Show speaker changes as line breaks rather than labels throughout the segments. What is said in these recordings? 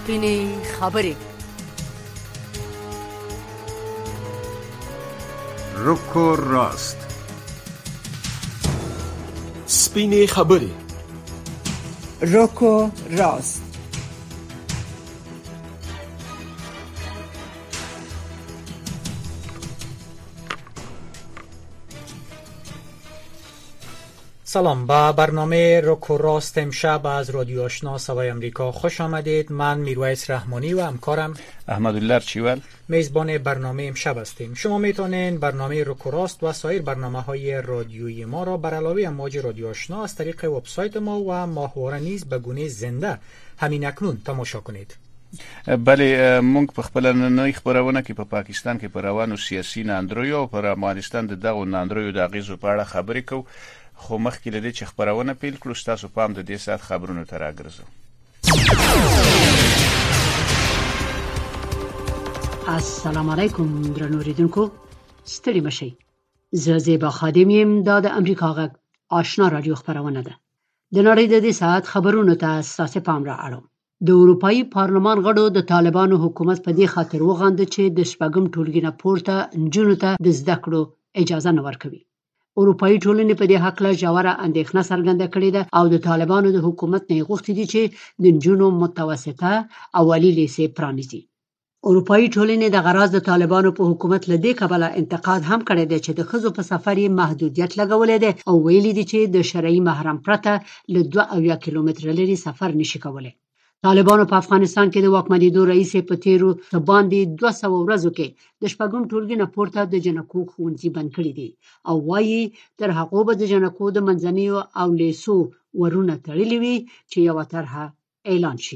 سپینې خبرې.
روکو راست.
سپینې خبرې.
روکو راست.
سلام، با برنامه روکو راست امشب از رادیو آشنا صدای امریکا خوش آمدید. من میرویس رحمانی و همکارم
احمدالله چیول
میزبان برنامه امشب هستیم. شما میتونین برنامه روکو راست و سایر برنامه‌های رادیویی ما را بر علاوه امواج رادیو آشنا از طریق وبسایت ما و ماهواره نیز به گونه زنده همین اکنون تماشا کنید.
بله، مونږ په خپل نننۍ خبرونه کې په پاکستان کې پر روانو سیاسي ناندریو او پر افغانستان د دغو ناندریو د اغیزو په اړه خبرې کوو. خو مخکې لدې چې خبرونه پیل کړو ستاسو پام د دې ساعت خبرونو ته راګرځو.
السلام علیکم درنو اوریدونکو، ستړي مشئ. زه زیبا خادم یم. دا د امریکا غږ آشنا رادیو خبرونه ده. د نړۍ د دې ساعت خبرونو ته ستاسو پام را اړوم. د اروپאי پارلمان غړو د طالبانو حکومت په دې خاطر وغندل چې د شپږم ټولګي نه پورته نجونو ته د زده کړو اجازه نه ورکوي. اروپאי ټولنې په دې حق له ژوره اندېښنه څرګنده کړې ده او د طالبانو د حکومت نه غوښتي دي چې د نجونو متوسطه او عالي لیسې پرانیزي. اروپאי ټولنې د غراض د طالبانو په حکومت له دې کبله انتقاد هم کړی دی چې د ښځو په سفر یې محدودیت لګولی دی او ویلي دي چې د شرعي محرم پرته له 2 کیلومتره لرې سفر نشي کولی. طالبانو په افغانستان کې د واکمنېدو رئیس په تیرو باندې 200 ورځو کې د شپږم ټولګي نه پورته د جنکو ښوونځي بند کړي دي او وایي تر هغو به د جنکو د منځنیو او لیسو ورونه تړلي وي چې یوه طرحه اعلان شي.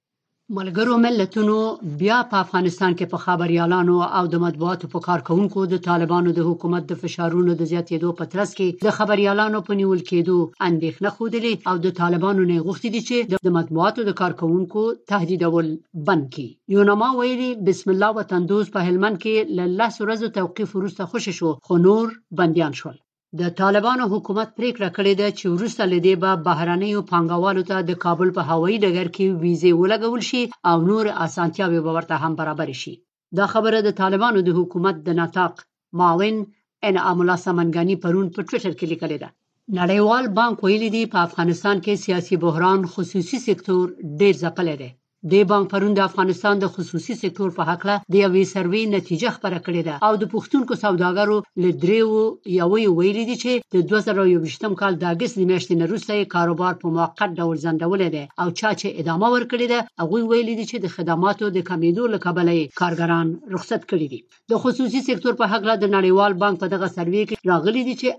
ملګرو ملتونو بیا په افغانستان کې په خبريالانو او د مطبوعاتو په کارکونکو د طالبانو د حکومت د فشارونو د زیاتېدو په ترڅ کې د خبريالانو په نیول کېدو اندېښنه ښودلې او د طالبانو نه غوښتي دي چې د مطبوعاتو د کارکونکو تهدیدول بند کړي. یوناما ویلي بسم الله وطن دوست په هلمند کې له 10 ورځو توقیف وروسته خوشی شو خو نور بنديان شول. د طالبانو حکومت پریکړه کړې ده چې وروسته لدې به بهرنیو پانګوالو ته د کابل په هوایي ډګر کې ویزې ولګول شي او نور اسانتیاوې به ورته هم برابر شي. دا خبره د طالبانو د حکومت د نطاق معاون انعام الله سمنګانی پرون په ټوئیټر کې لیکلې ده. نړیوال بانک ویلي دی په افغانستان کې سیاسي بحران خصوصي سکتور ډېر ځپلی دی. د بانک پرون د افغانستان د خصوصي سکتور په حق له د یوې سروې نتیجه خبره کړې ده او د پښتونکو سوداګرو له دریو یوې ویلي دي چې د 2021 کال د اگست میاشتې نه وروسته کاروبار په موقت ډول ځنډولې ده او چا چې ادامه ورکړې ده هغه ویلي دي چې د خدماتو د کمیدو له کبله کارګران رخصت کړي دي. د خصوصي سکتور په حق له د نړیوال بانک په دغه سروې کې راغلي دي چې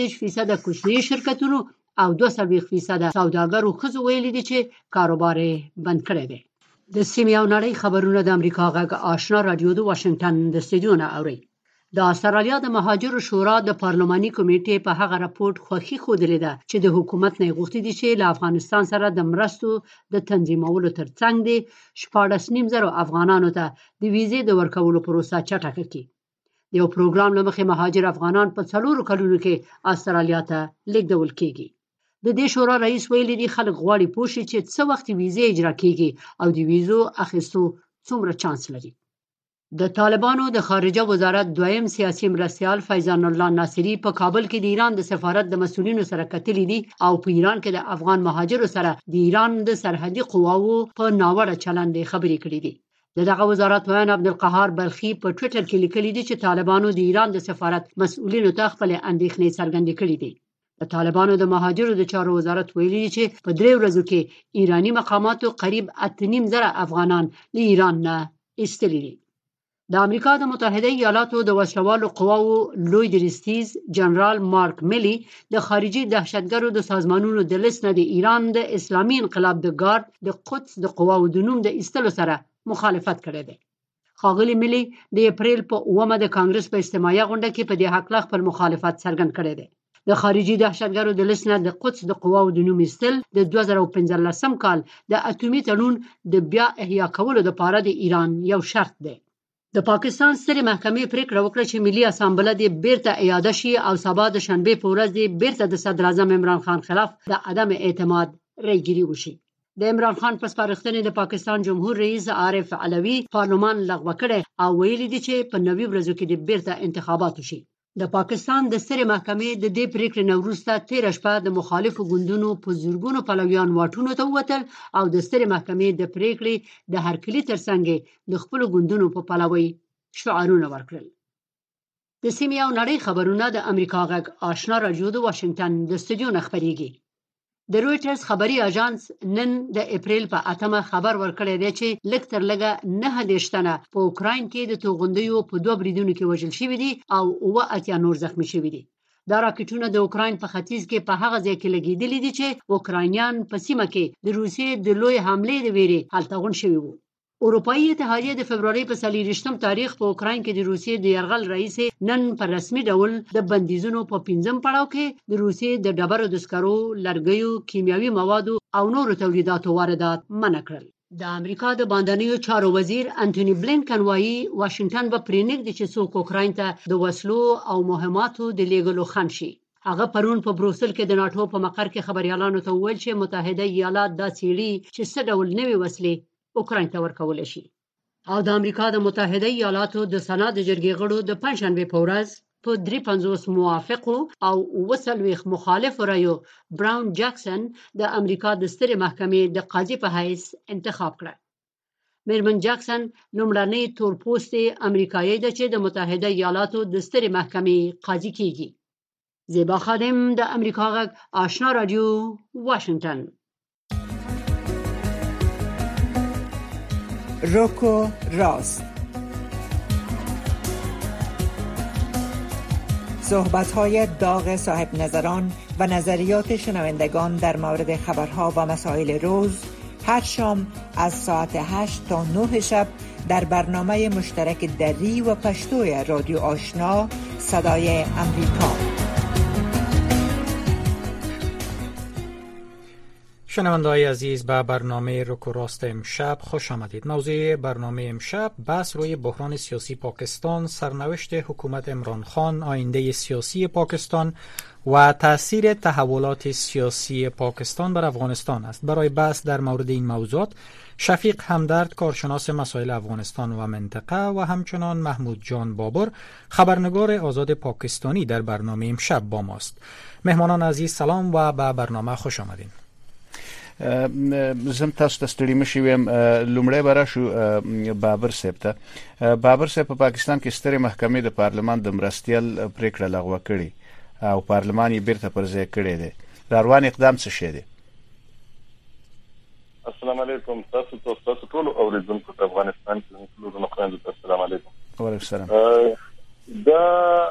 38% کوچني شرکتونو او 22% سوداګرو ښځو ویلي دي چې کاروبار بند کړی دی. د سیمې او نړۍ خبرونه د امریکا غږ آشنا رادیو د واشنگټن د استودیو نه اوري. د استرالیا د مهاجرو شورا د پارلماني کمیټې په هغه راپورټ خوښي ښودلې ده چې د حکومت نه غوښتي دي چې له افغانستان سره د مرستو د تنظیمولو ترڅنګ د 14,000 افغانانو ته د ویزې د ورکولو پروسه چټکه کړي. د یو پروګرام له مخې مهاجر افغانان په 4 کلونو کې استرالیا ته لیږدول کیږي. د دې شورا رئیس ویلي دی خلک غواړي پوه شي چې څه وخت ویزې اجرا کیږي او د ویزو اخیستو څومره چانس لري. د طالبانو د خارجه وزارت دویم سیاسي مرستیال فیضان الله ناصری په کابل کې د ایران د سفارت د مسؤلینو سره کتلي دي او په ایران کې د افغان مهاجرو سره د ایران د سرحدي قواو په ناوړه چلند خبرې کړې دي. دغه وزارت ویان عبدالقهار بلخی په ټوئیټر کې لیکلي دي چې طالبانو د ایران د سفارت مسؤلینو ته خپل اندېښنې څرګندې کړې دي. د طالبانو د مهاجرو د چارو وزارت ویلي چې په 3 ورځو کې ایرانی مقاماتو قریب 8,500 افغانان له ایران نه ایستلي دي. د امریکا د متحده ایالاتو د وسلوالو قواو لوی درستیز جنرال مارک میلی د خارجي دهشتګرو د سازمانونو د لیست نه د ایران د اسلامي انقلاب د ګارد د قدس د قواو د نوم د ایستلو سره مخالفت کړی دی. ښاغلي میلی د اپریل په 9 د کانګرس په اجتماعي غونډه کې په دې حق له خپل مخالفت څرګند کړی دی. د خارجي دهشتګرو د لیست نه د قدس د قواو د نوم ایستل د 2015 کال د اټومي تړون د بیا احیا کولو لپاره د ایران یو شرط دی. د پاکستان سترې محکمې پریکړه وکړه چې ملي اسامبله دې بیرته اعاده شي او سبا د شنبې په ورځ دې بیرته د صدر اعظم عمران خان خلاف د عدم اعتماد رایګیري وشي. د عمران خان په سپارښتنې د پاکستان جمهور رئیس عارف علوي پارلمان لغوه کړي او ویلي دي چې په 90 ورځو کې د بیرته انتخابات وشي. د پاکستان د سترې محکمې د دې پریکړې نه وروسته 13 شپه د مخالفو ګوندونو په زورګونو پلویان واټونو ته ووتل او د سترې محکمې د پریکړې د هرکلي ترڅنګ د خپل ګوندونو په پلوي شعارونه ورکړل. د سیمې او نړۍ خبرونه د امریکا غږ آشنا رادیو د واشنگټن د استودیو نه خبريږي. د رويټرز خبري اژانس نن د اپریل په 8 خبر ورکړی دی چې لږ تر لږه 9 تنه په اوکراین کې د توغندیو په 2 بریدونو کې وژل شوي دي او 80 نور زخمی شوي دي. دا راکټونه د اوکراین په ختیځ کې په هغه ځای کې لګیدلي دي چې اوکراینیان په سیمه کې د روسیې د لوی حملې د ویري هلته غون شوي وو. اروپאי اتحادیه د فبرवरी په 23 تاریخ په اوکراین کې د روسیې د یرغل رئیس نن په رسمي ډول د بندیزونو په 5م پړاو کې د روسیې د ډبرو د سکرو، لرګیو، کیمیاوي موادو او نورو تولیداتو واردات منع کړل. د امریکا د باندنیو چارو وزیر انټونی بلینکن وایي واشنگټن به پرېنږدي چې څوک اوکراین ته د وسلو او مهماتو د لیږلو خنډ شي. هغه پرون په بروسل کې د ناتو په مقر کې خبريالانو ته وویل چې متحده ایالات دا څېړي چې څه ډول نوې وسلې اوکراین ته ورکول شي. او د امریکا د متحده ایالاتو د سنا د جرګې غړو د پنځشنبه په ورځ په 53 موافق او 40 مخالف رایو براون جاکسن د امریکا د سترې محکمې د قاضي په حیث انتخاب کړ. میرمن جاکسن لومړنۍ تورپوستې امریکایي ده چې د متحده ایالاتو د سترې محکمې قاضي کیږي. زیبا خادم د امریکا غږ آشنا رادیو واشنگټن.
روکو راست، صحبت‌های داغ صاحب نظران و نظریات شنوندگان در مورد خبرها و مسائل روز هر شام از ساعت 8 تا 9 شب در برنامه مشترک دری و پشتوی رادیو آشنا صدای امریکا.
شنونده‌های عزیز به برنامه روکو راست امشب خوش آمدید. موضوع برنامه امشب بحث روی بحران سیاسی پاکستان، سرنوشت حکومت عمران خان، آینده سیاسی پاکستان و تأثیر تحولات سیاسی پاکستان بر افغانستان است. برای بحث در مورد این موضوعات شفیق همدرد، کارشناس مسائل افغانستان و منطقه، و همچنان محمود جان بابر، خبرنگار آزاد پاکستانی در برنامه امشب با ماست. مهمانان عزیز سلام و به برنامه خوش آمدین.
زم تاسو ته ستړي مشي ویم. لومړی به راشو بابر صاحب ته. بابر صاحب په پاکستان کې سترې محکمې د پارلمان د مرستیال پریکړه لغوه کړې او پارلمان یې بیرته پر ځای کړی دی. دا روان اقدام څه شی دی؟
السلام علیکم. تاسو ټول اوریدونکو ته افغانستان کې ټول خويندو ته السلام علیکم.
وعلیکم السلام.
دا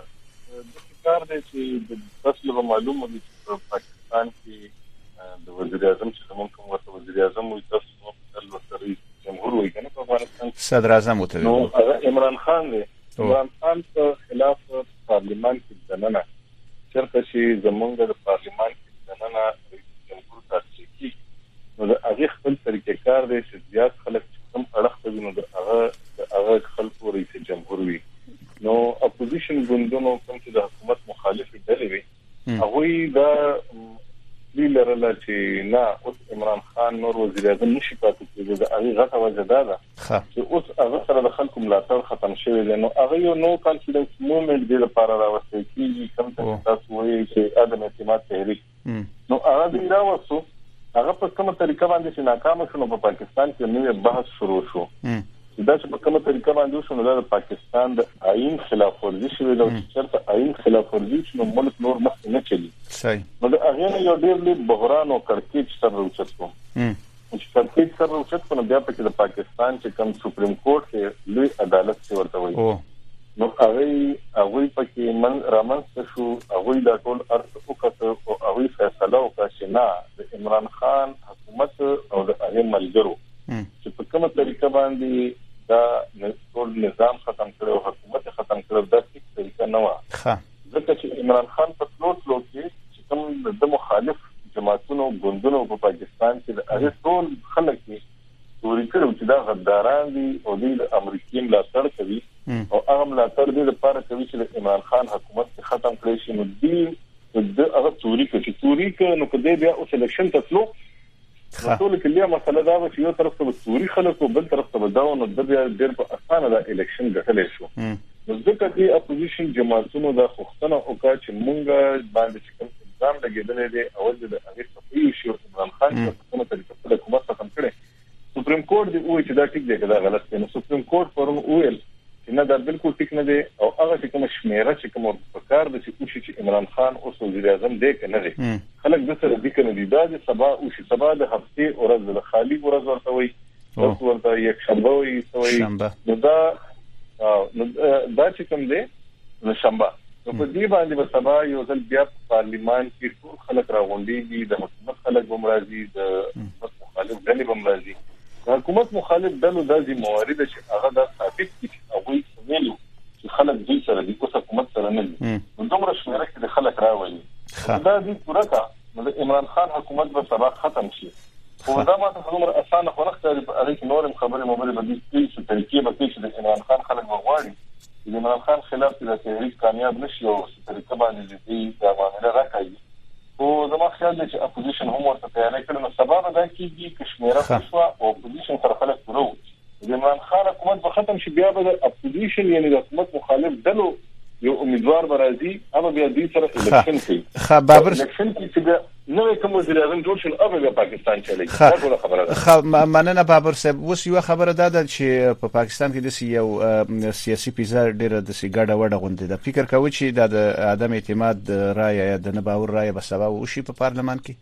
کار دی چې تاسو له معلومه دي چې په پاکستان کې د وزیر اعظم چې موږ کوم ورته وزیر اعظم وي، تاسو د رئیس جمهور وي کنه په افغانستان کې
صدر اعظم وته
نو عمران خان دی. عمران خان په خلاف پارلیمان کې دننه چرته چې زمونږ د پارلیمان کې دننه رئیس جمهور تاسو کې نو د هغه خپل طریقې کار دی چې زیات خلک کوم اړخ ته نو د هغه خلکو رئیس جمهور وي. نو اپوزیشن ګوندونو کوم چې د حکومت مخالف ډلې وي هغه دا لرله چې نه اوس عمران خان نور وزیر اعظم نشي پاتې کېږي. د هغه غټه وجه ده چې اوس هغه سره د خلکو ملاتړ ختم شوی دی. نو هغه یو نو کانفیډنس موومنت دی لپاره راوستل کېږي کوم څه تاسو وایي چې عدم اعتماد تحریک. نو هغه دی راوستو هغه په کومه طریقه باندې چې ناکام شونه په پاکستان کې نوې بحث شروع شو. دا چې په کومه طریقه باندې شونه د پاکستان د آئین خلاف ورزي شوی دی. چې آئین خلاف ورزي شنو ملک نور مخ نه چلی.
صحیح.
نو د هغه یو ډېر لوی بحران او کړکېچ سره وچتو. چې کړکېچ سره وچتو نو بیا په د پاکستان چې کوم سپریم کورټ کې لوی عدالت څه ورته وایي. نو هغه پکې من رامنځته شو. هغه د ټول ارث وکړو او هغه فیصله وکړه چې نه د عمران خان حکومت او د هغه ملګرو چې په کومه طریقه باندې دا ټول نظام ختم کړو، حکومت ختم کړو، دا هیڅ طریقه نه و. ځکه چې عمران خان په ټول کې چې کوم د مخالف جماعتونو ګوندونو په پاکستان کې د هغه ټول خلک توري کړو چې دا غداران دي او د امریکای ملاتړ کوي او هغه ملاتړ دې لپاره کوي چې د عمران خان حکومت ختم کړي شي. نو دې د هغه توري کې نو کله بیا او سلیکشن ته تلو ټول کلیه مسله دا و چې یو طرف ته سوري خلک او بل طرف ته داون او د ډېر په اسانه د الیکشن ګټلې شو نو ځکه چې اپوزیشن جماعتونو د خوښتنه او کا چې مونږ باندې کوم نظام لګیدل دي اول د هغه صفوي شو عمران خان په کومه طریقه په حکومت ختم کړي سپریم کورټ دی وایي چې دا ټیک دی دا غلط دی نو سپریم کورټ پرون ویل چې نه دا بالکل ټیک نه دی او هغه کوم شمیره چې کوم په کار د چې عمران خان او وزیر اعظم دی کنه دی خلک د سره د کنه دی دا د سبا او سبا د هفته او ورځ د خالی ورځ ورته وي او ورته یک شنبه وي نو دا چې کوم دی نو شنبه نو په دې باندې به سبا یو ځل بیا پارلیمان کې ټول خلک راغونډيږي د حکومت خلک بمرازي د مخالف ډلې بمرازي حکومت مخالف ډلو د دې موارد چې هغه د ثابت دي او وایي چې خلک دې سره د حکومت سره نه دي نو دومره شمیره کې د خلک راوړي دا دې پورته د عمران خان حکومت به سبا ختم شي او دا ماته څومره اسانه خو نه ښکاري په هغه کې نورم خبره مبارزه به دې چې طریقې به چې د عمران خان خلک وغواړي د عمران خان خلاف د تحریک کامیاب نشي او طریقه باندې دې د معاملې راکړي او زما خیال دی چې اپوزیشن هم ورته تیاری کړي نو سبا به دا کېږي کشمیره شو او اپوزیشن سره خلک ورو د عمران خان حکومت به ختم شي بیا به د اپوزیشن یعنی د حکومت مخالف ډلو یو امیدوار برازي هغه بیا دې سره الیکشن کوي
بابر
الیکشن چې نو کوم وزیر اعظم جوړ شول او بیا پاکستان چلی دا ټول خبره
ده مننه بابر صاحب اوس یو خبره ده چې په پاکستان کې د یو سیاسي پیزا ډیره د سیګاډه وډه غونډه ده فکر کوي چې د عدم اعتماد رائے یا د نه باور رائے به سبا وشي په پارلمان کې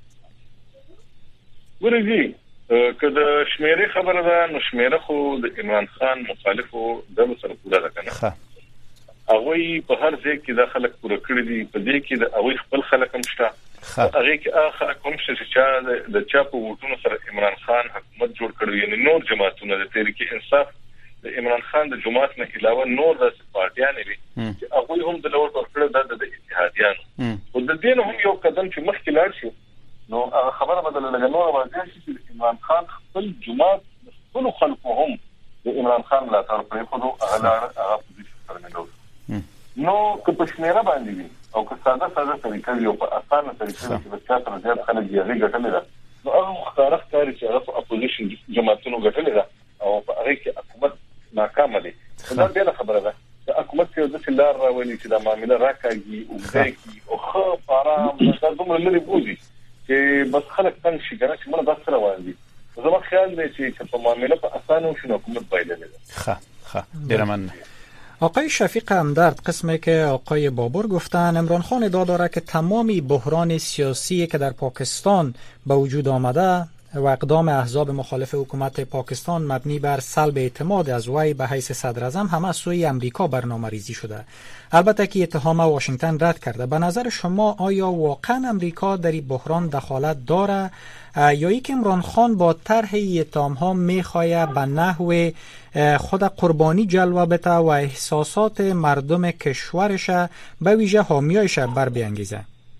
ورږي کله شمیره خبره ده نو شمیره خو د عمران خان مخالفو د سره پوره ده کنه هغه په هر ځای کې د خلک پوره کړی دي په دې کې د هغه خپل خلک هم شته هغه کې کوم چې د چا په وټونو سره عمران خان حکومت جوړ کړی یعنی نور جماعتونه د تحریک انصاف د عمران خان د جماعت نه علاوه نور د پارټیان لري چې هغه هم د لور ورکړه د اتحادیانو او د دین هم یو قدم چې مخکې لاړ شي نو خبره بدل لګنو راځي چې عمران خان خپل جماعت ټول خلکو هم د عمران خان لا تر پرې خو هغه پوزیشن سره نه نو که په شمیره باندې وي او که ساده طریقه یو په اسانه طریقه چې په چا سره زیات خلک یې ګټلې ده نو هغه مختار ښکاري چې هغه اپوزیشن جماعتونو ګټلې ده او په هغه کې حکومت ناکام دي دا بل خبره ده چې حکومت یو ځل لار راولي چې د معاملې راکاږي او ځکه او خو آرام د دومره لري بوزي چې بس خلک څنګه شي کنه چې موږ بس روان دي زما خیال دی چې په معاملې په اسانه شنو حکومت بایللې
ډیر مننه
آقای شفیق همدرد قسمی که آقای بابر گفتن عمران خان ادعا داره که تمامی بحران سیاسی که در پاکستان به وجود آمده و اقدام احزاب مخالف حکومت پاکستان مبنی بر سلب اعتماد از وی به حیث صدر اعظم همه از سوی امریکا برنامه‌ریزی شده. البته که اتهام واشنگتن رد کرده. به نظر شما آیا واقعا امریکا در این بحران دخالت داره یا اینکه عمران خان با طرح اتهام‌ها می‌خواهد به نحو خود قربانی جلوه بده و احساسات مردم کشورش به ویژه حامیایش بر بیانگیزه؟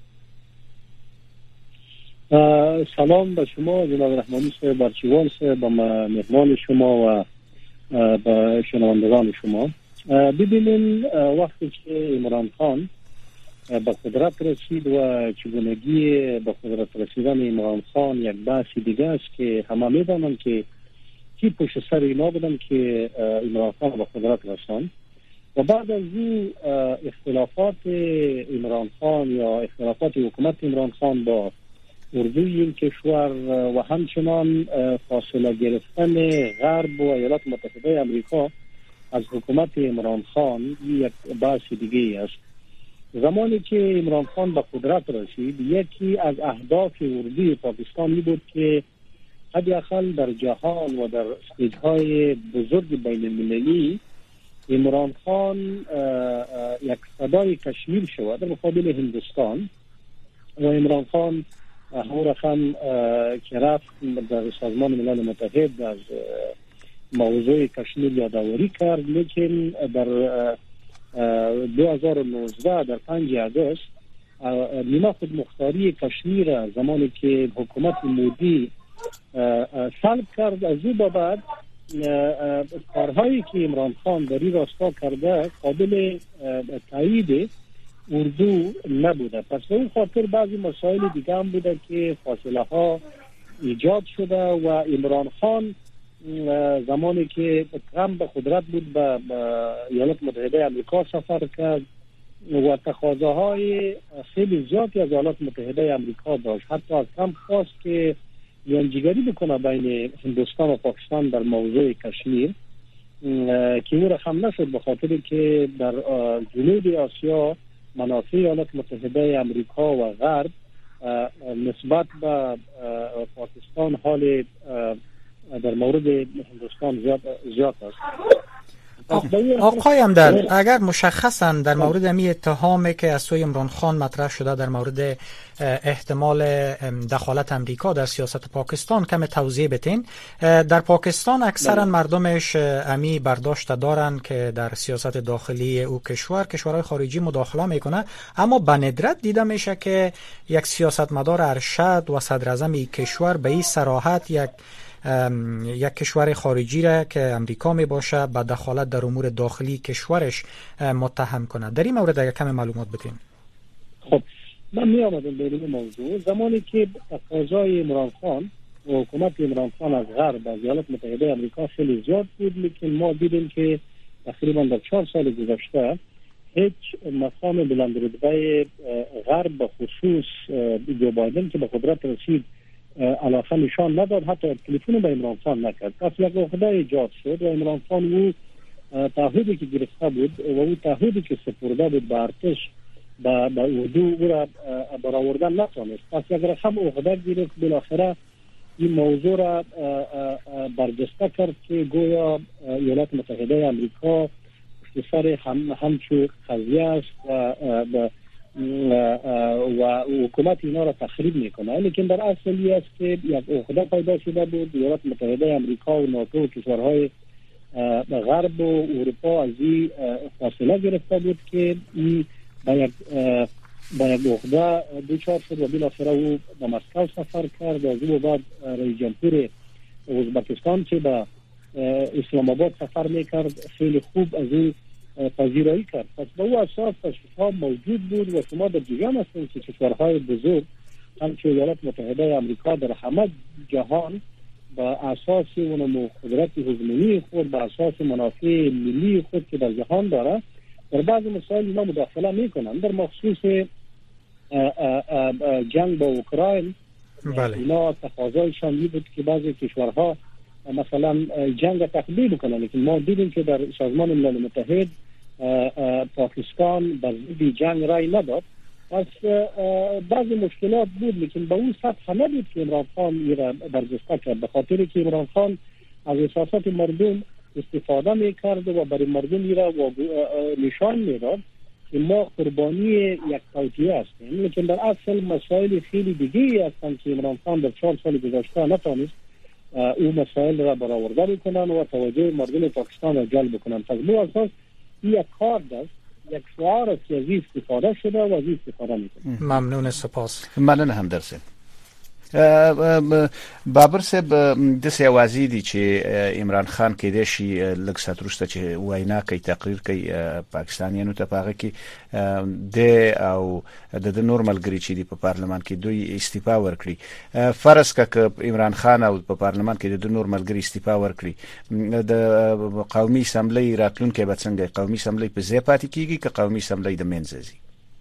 سلام به شما جناب رحمانی صاحب، برچیوان صاحب، به مهمان شما و به شنوندگان شما. ببینیم وقتی که عمران خان به قدرت رسید و چگونگی به قدرت رسیدن عمران خان یک بحث دیگه است که همه میدانند که کی پشت سر اینا بودن که عمران خان به قدرت رساند و بعد از این اختلافات عمران خان یا اختلافات حکومت عمران خان با اردوی این کشور و همچنان فاصله گرفتن غرب و ایالات متحده آمریکا از حکومت عمران خان یک بحث دیگه است. زمانی که عمران خان به قدرت رسید یکی از اهداف اردوی پاکستان می بود که حداقل در جهان و در استیج‌های بزرگ بین المللی عمران خان یک صدای کشمیر شود در مقابل هندوستان و عمران خان هر رقم که رفت در سازمان ملل متحد از موضوع کشمیر یادآوری کرد، لیکن در 2019 در 5 آگوست نیمه خود مختاری کشمیر زمانی که حکومت مودی سلب کرد، از او بعد کارهایی که عمران خان در این راستا کرده قابل تایید اردو نبوده. پس به اون خاطر بعضی مسائل دیگه هم بوده که فاصله ها ایجاد شده و عمران خان زمانی که ترامپ به قدرت بود به ایالات متحده آمریکا سفر کرد و تقاضاهای خیلی زیادی از ایالات متحده آمریکا داشت. حتی از ترامپ خواست که میانجیگری بکنه بین هندوستان و پاکستان در موضوع کشمیر که او رقم نشد به خاطر که در جنوب آسیا منافع ایالات متحده آمریکا و غرب نسبت به پاکستان حال در مورد هندوستان زیاد است.
آقای امداد، اگر مشخصا در مورد امی اتهامی که از سوی عمران خان مطرح شده در مورد احتمال دخالت امریکا در سیاست پاکستان کم توضیح بدین. در پاکستان اکثرا مردمش امی برداشت دارن که در سیاست داخلی او کشورهای خارجی مداخله میکنه، اما به ندرت دیده میشه که یک سیاستمدار ارشد و صدر اعظم کشور به این صراحت یک کشور خارجی را که امریکا می باشه به دخالت در امور داخلی کشورش متهم کنه. در این مورد اگر کم معلومات بدین.
خب من می آمدم به این موضوع زمانی که تقاضای عمران خان و حکومت عمران خان از غرب از ایالات متحده آمریکا خیلی زیاد بود، لیکن ما دیدیم که تقریبا در 4 سال گذشته هیچ مقام بلندرتبه غرب به خصوص جو بایدن که به قدرت رسید علاقه نشان نداد، حتی تلفن به عمران خان نکرد. پس یک عقده ایجاد شد و عمران خان او تعهدی که گرفته بود و او تعهدی که سپرده بود به ارتش به اردو او را برآوردن نتوانست. پس یک رقم عقده گرفت، بالاخره این موضوع را برجسته کرد که گویا ایالات متحده آمریکا پشت سر همچون قضیه است و حکومت اینا را تخریب میکنه. لیکن در اصل است که یک عقده پیدا شده بود. ایالات متحده آمریکا و ناتو و کشورهای غرب و اروپا از این فاصله گرفته بود که این با یک عقده دوچار شد و بالاخره او به مسکو سفر کرد. از او بعد رئیس جمهور ازبکستان که به اسلام آباد سفر میکرد خیلی خوب از او پذیرایی کرد. پس به او اساس تشکیل‌ها موجود بود و شما در جریان هستید که کشورهای بزرگ همچون ایالات متحده آمریکا در همه جهان با اساس اون قدرت هژمونی خود، با اساس منافع ملی خود که در جهان داره، در بعضی مسائل اینا مداخله میکنن. در مخصوص جنگ با اوکراین اینا تقاضایشان این بود که بعضی کشورها مثلا جنگ تقلیل کنن، لیکن ما دیدیم که در سازمان ملل متحد پاکستان بر ضد جنگ رای نداد. پس بعضی مشکلات بود، لیکن به اون سطح نبود که عمران خان این را برجسته کرد، به خاطر که عمران خان از احساسات مردم استفاده میکرد و برای مردم این را نشان میداد که ما قربانی یک توطئه هستیم. لیکن در اصل مسائل خیلی دیگه هستند که عمران خان در 4 سال گذشته نتوانست او مسائل را برآورده بکنن و توجه مردم پاکستان را جلب بکنن. پس به اساس یک کار است، یک شعار است که از این استفاده شده و از این استفاده میکنه.
ممنون، سپاس.
مننه هم درسه. بابر صاحب د سیاوازی دي چې عمران خان کې د شي لږ ساتروسته چې وینا کوي، تقریر کوي پاکستانیانو ته پاغه کې د او د نورمال ګری چې دی په پارلمان کې دوی استعفا ورکړي. فرض کا عمران خان او په پارلمان کې د نورمال ګری استعفا ورکړي، د قومي اسمبلی راتلونکي به څنګه؟ قومي اسمبلی په ځای پاتې کیږي که قومي اسمبلی د منځي؟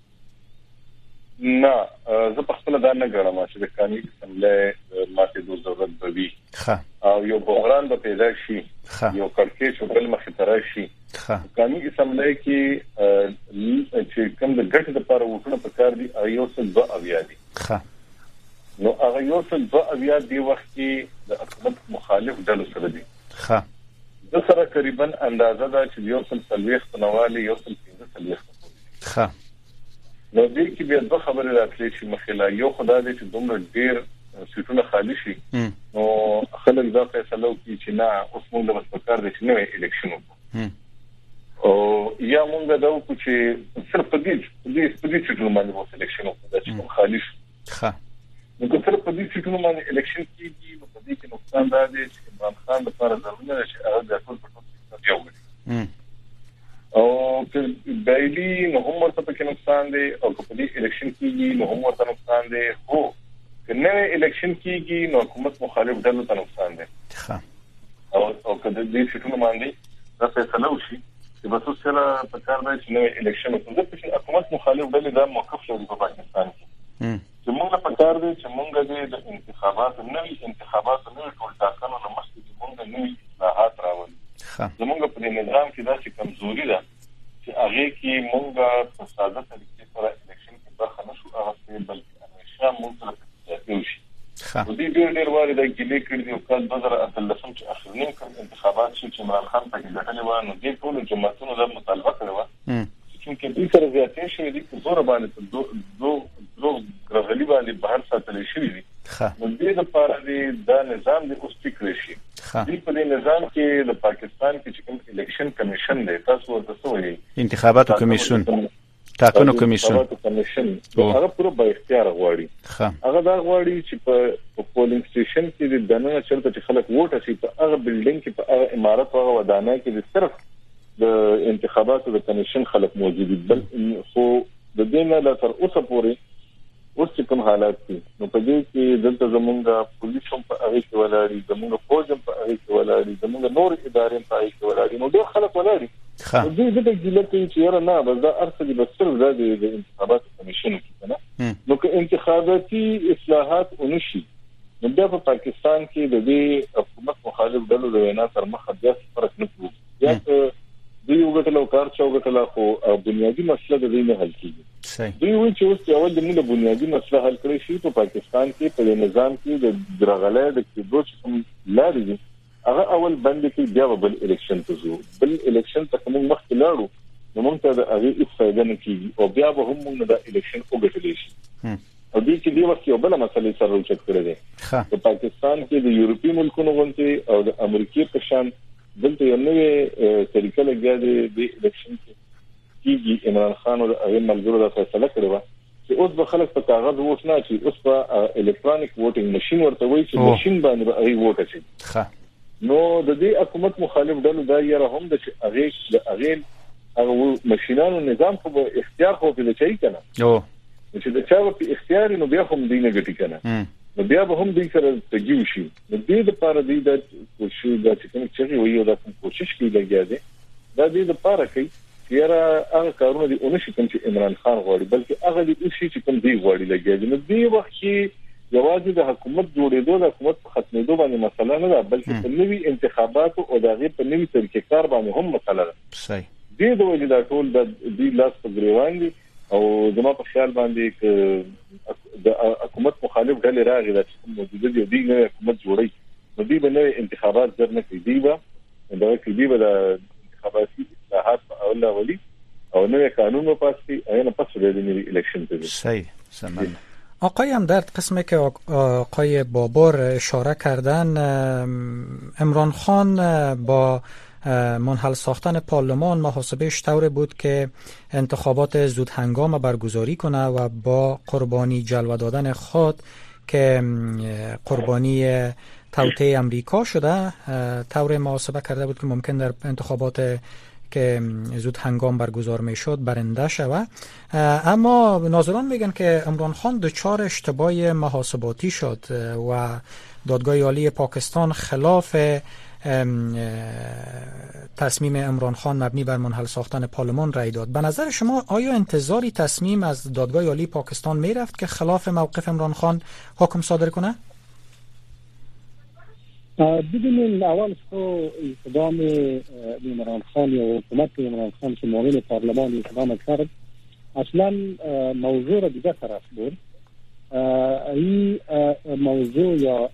نه، زه په خپل دا نه ګڼم چې د قانوني اسمبلی ماته د ضرورت بوي او یو بحران به پیدا شي، یو کړکېچ بل مخې ته راشي. قانوني اسمبلی کې چې کوم د ګټې لپاره وټونه پکار دي یو څه 2 اویا دي. نو هغه یو څه 2 اویا دی وخت کې د حکومت مخالف ډلو سره دي. د سره تقریبا اندازه ده چې یو څه 40 نواله یو څه 15 نو دې کې بیا 2 خبرې راتلې چې مخاله یو خدای دې چې دومره ډېر سیټونه خالی شي نو خلک دا فیصله وکړي چې نه اوس موږ د مسپکار دې چې نوې الیکشن وکړو او یا موږ دا وکړو چې صرف په دې سیټونو باندې وو الیکشن وکړو چې خالی شي. نو که صرف په دې سیټونو باندې الیکشن کیږي نو په دې کې نقصان دا دی چې عمران خان لپاره ضروري ده چې هغه د ټول په ټول یو وي او که دایلی نو هم ورته پکې نقصان دی او که په دې الیکشن کېږي نو هم ورته نقصان دی. خو کنه الیکشن کیږي نو حکومت مخالف ډلو ته نقصان دی او کله دې شټونه باندې دا فیصله وشي چې بس سره په کار دی چې نو الیکشن وکړي چې حکومت مخالف ډلې دا موقف لري په پاکستان کې چې موږ په کار دی چې موږ د انتخاباتو نوې ټول ټاکنو نه مخکې چې موږ نوې اصلاحات راولو زموږ په نظام کې دا چې کمزوري ده چې هغه کې موږ په ساده طریقې سره الیکشن کې برخه نشو اخیستل بلکې همیشه موږ سره تجربه وشي په دې ډېر واره د ګلې کړي او کال 2013 چې اخرنی انتخابات چې عمران خان په کې ګټلې و نو دې ټول جماعتونو د مطالبه کړو چې دې سره زیاتې شوې دي په زور باندې دوه غرغلي باندې بهر ساتل شي دي نو دې لپاره دا نظام د اوس فکر شي دې په دې نظام کې د پاکستان کې چې کوم الیکشن کمیشن دی تاسو ورته وایي
انتخاباتو کمیشن ټاکنو کمیشن
هغه پوره به اختیار غواړي هغه دا غواړي چې په پولینګ سټیشن کې د دنه چلته چې خلک ووټ شي په هغه بلډینګ کې په هغه عمارت او ودانۍ کې صرف د انتخاباتو د کمیشن خلک موجود دي بل خو د دې نه تر اوسه پورې اوس کوم حالات دي نو په دې کې دلته زمونږ پولیس هم په هغه کې ولاړي زمونږ فوج هم په هغه کې ولاړي زمونږ نور ادارې هم په هغه کې ولاړي نو ډېر خلک ولاړي دې د ګلته چې یاره نه بس دا ارڅ دي بس تر د انتخاباتو کمیشن کې نه نو که انتخاباتي اصلاحات ونشي نو بیا په پاکستان کې د دې حکومت مخالف ډلو د وینا تر مخه بیا فرق نه کوي یا دوی وګټلو کار چوغټلا خو بنیادی مسله د دې نه حل کیږي دوی وایي چې اوس یو د موږ بنیادی مسله حل کړی شي په پاکستان کې په نظام کې د درغلې د کېدو چې لارې دي هغه اول باندې کې بیا بل الیکشن ته ځو بل الیکشن ته کوم وخت لاړو نو موږ ته د هغه هیڅ فائدہ نه کیږي او بیا به هم موږ د الیکشن وګټلی شي او دې کې دی وخت یو بل مسله سره ورچت کړی دی په پاکستان کې د یورپی ملکونو غونډې او د امریکای په شان دلته یو نوې طریقه لګیا دی د الیکشن کې عمران خان او هغه ملګرو د فیصله کړو چې اوس به خلک په کاغذ ووټ نه اچي اوس په الکترونیک ووټینګ ماشين ورته وایي چې ماشين باندې به هغه ووټ اچي نو د دې حکومت مخالف ډلو دا یره هم د هغه ماشينانو نظام په اختیار خو په چي کنه چې د چا په اختیار نو بیا هم دینه غټی کنه نو بیا به هم دې سره تجیو شي نو دې لپاره دې د کوشش د چې ویو د کوشش کې لګیا دي دا دې لپاره کوي چې هغه کارونه دي اونشي کوم چې عمران خان غواړي بلکې هغه دې شي چې کوم دی غواړي لګیا دي نو دې وخت کې یوازې د حکومت جوړېدو د حکومت په ختمېدو باندې مسله نه ده بلکې په نوي انتخاباتو او د غیر په نوي طریقې کار باندې هم مسله ده
صحیح
دې د وجې دا ټول د دې لاس په ګریوان دي او زما په خیال باندې ک د حکومت مخالف ډلې راغلي چې موجوده دي د حکومت جوړي نو دې باندې انتخابات درنه کوي دی دا کې دی د انتخاباتي اصلاحات په اول ولي او نوې قانون په پاسي اینه پس د نوي الیکشن ته
صحیح سمون
آقای همدرد قسمی که آقای بابر اشاره کردن عمران خان با منحل ساختن پارلمان محاسبهش طور بود که انتخابات زود هنگام برگزاری کنه و با قربانی جلوه دادن خود که قربانی توطئه امریکا شده طور محاسبه کرده بود که ممکن در انتخابات که زود هنگام برگزار می شد برنده شود اما ناظران میگن که عمران خان دچار اشتباه محاسباتی شد و دادگاه عالی پاکستان خلاف تصمیم عمران خان مبنی بر منحل ساختن پارلمان رأی داد. به نظر شما آیا انتظاری تصمیم از دادگاه عالی پاکستان می رفت که خلاف موقف عمران خان حکم صادر کنه؟
ببینید اول خو اقدام عمران خان یا حکومت عمران خان که معاون پارلمان اقدام کرد اصلا موضوع را دیگه طرف برد این موضوع یا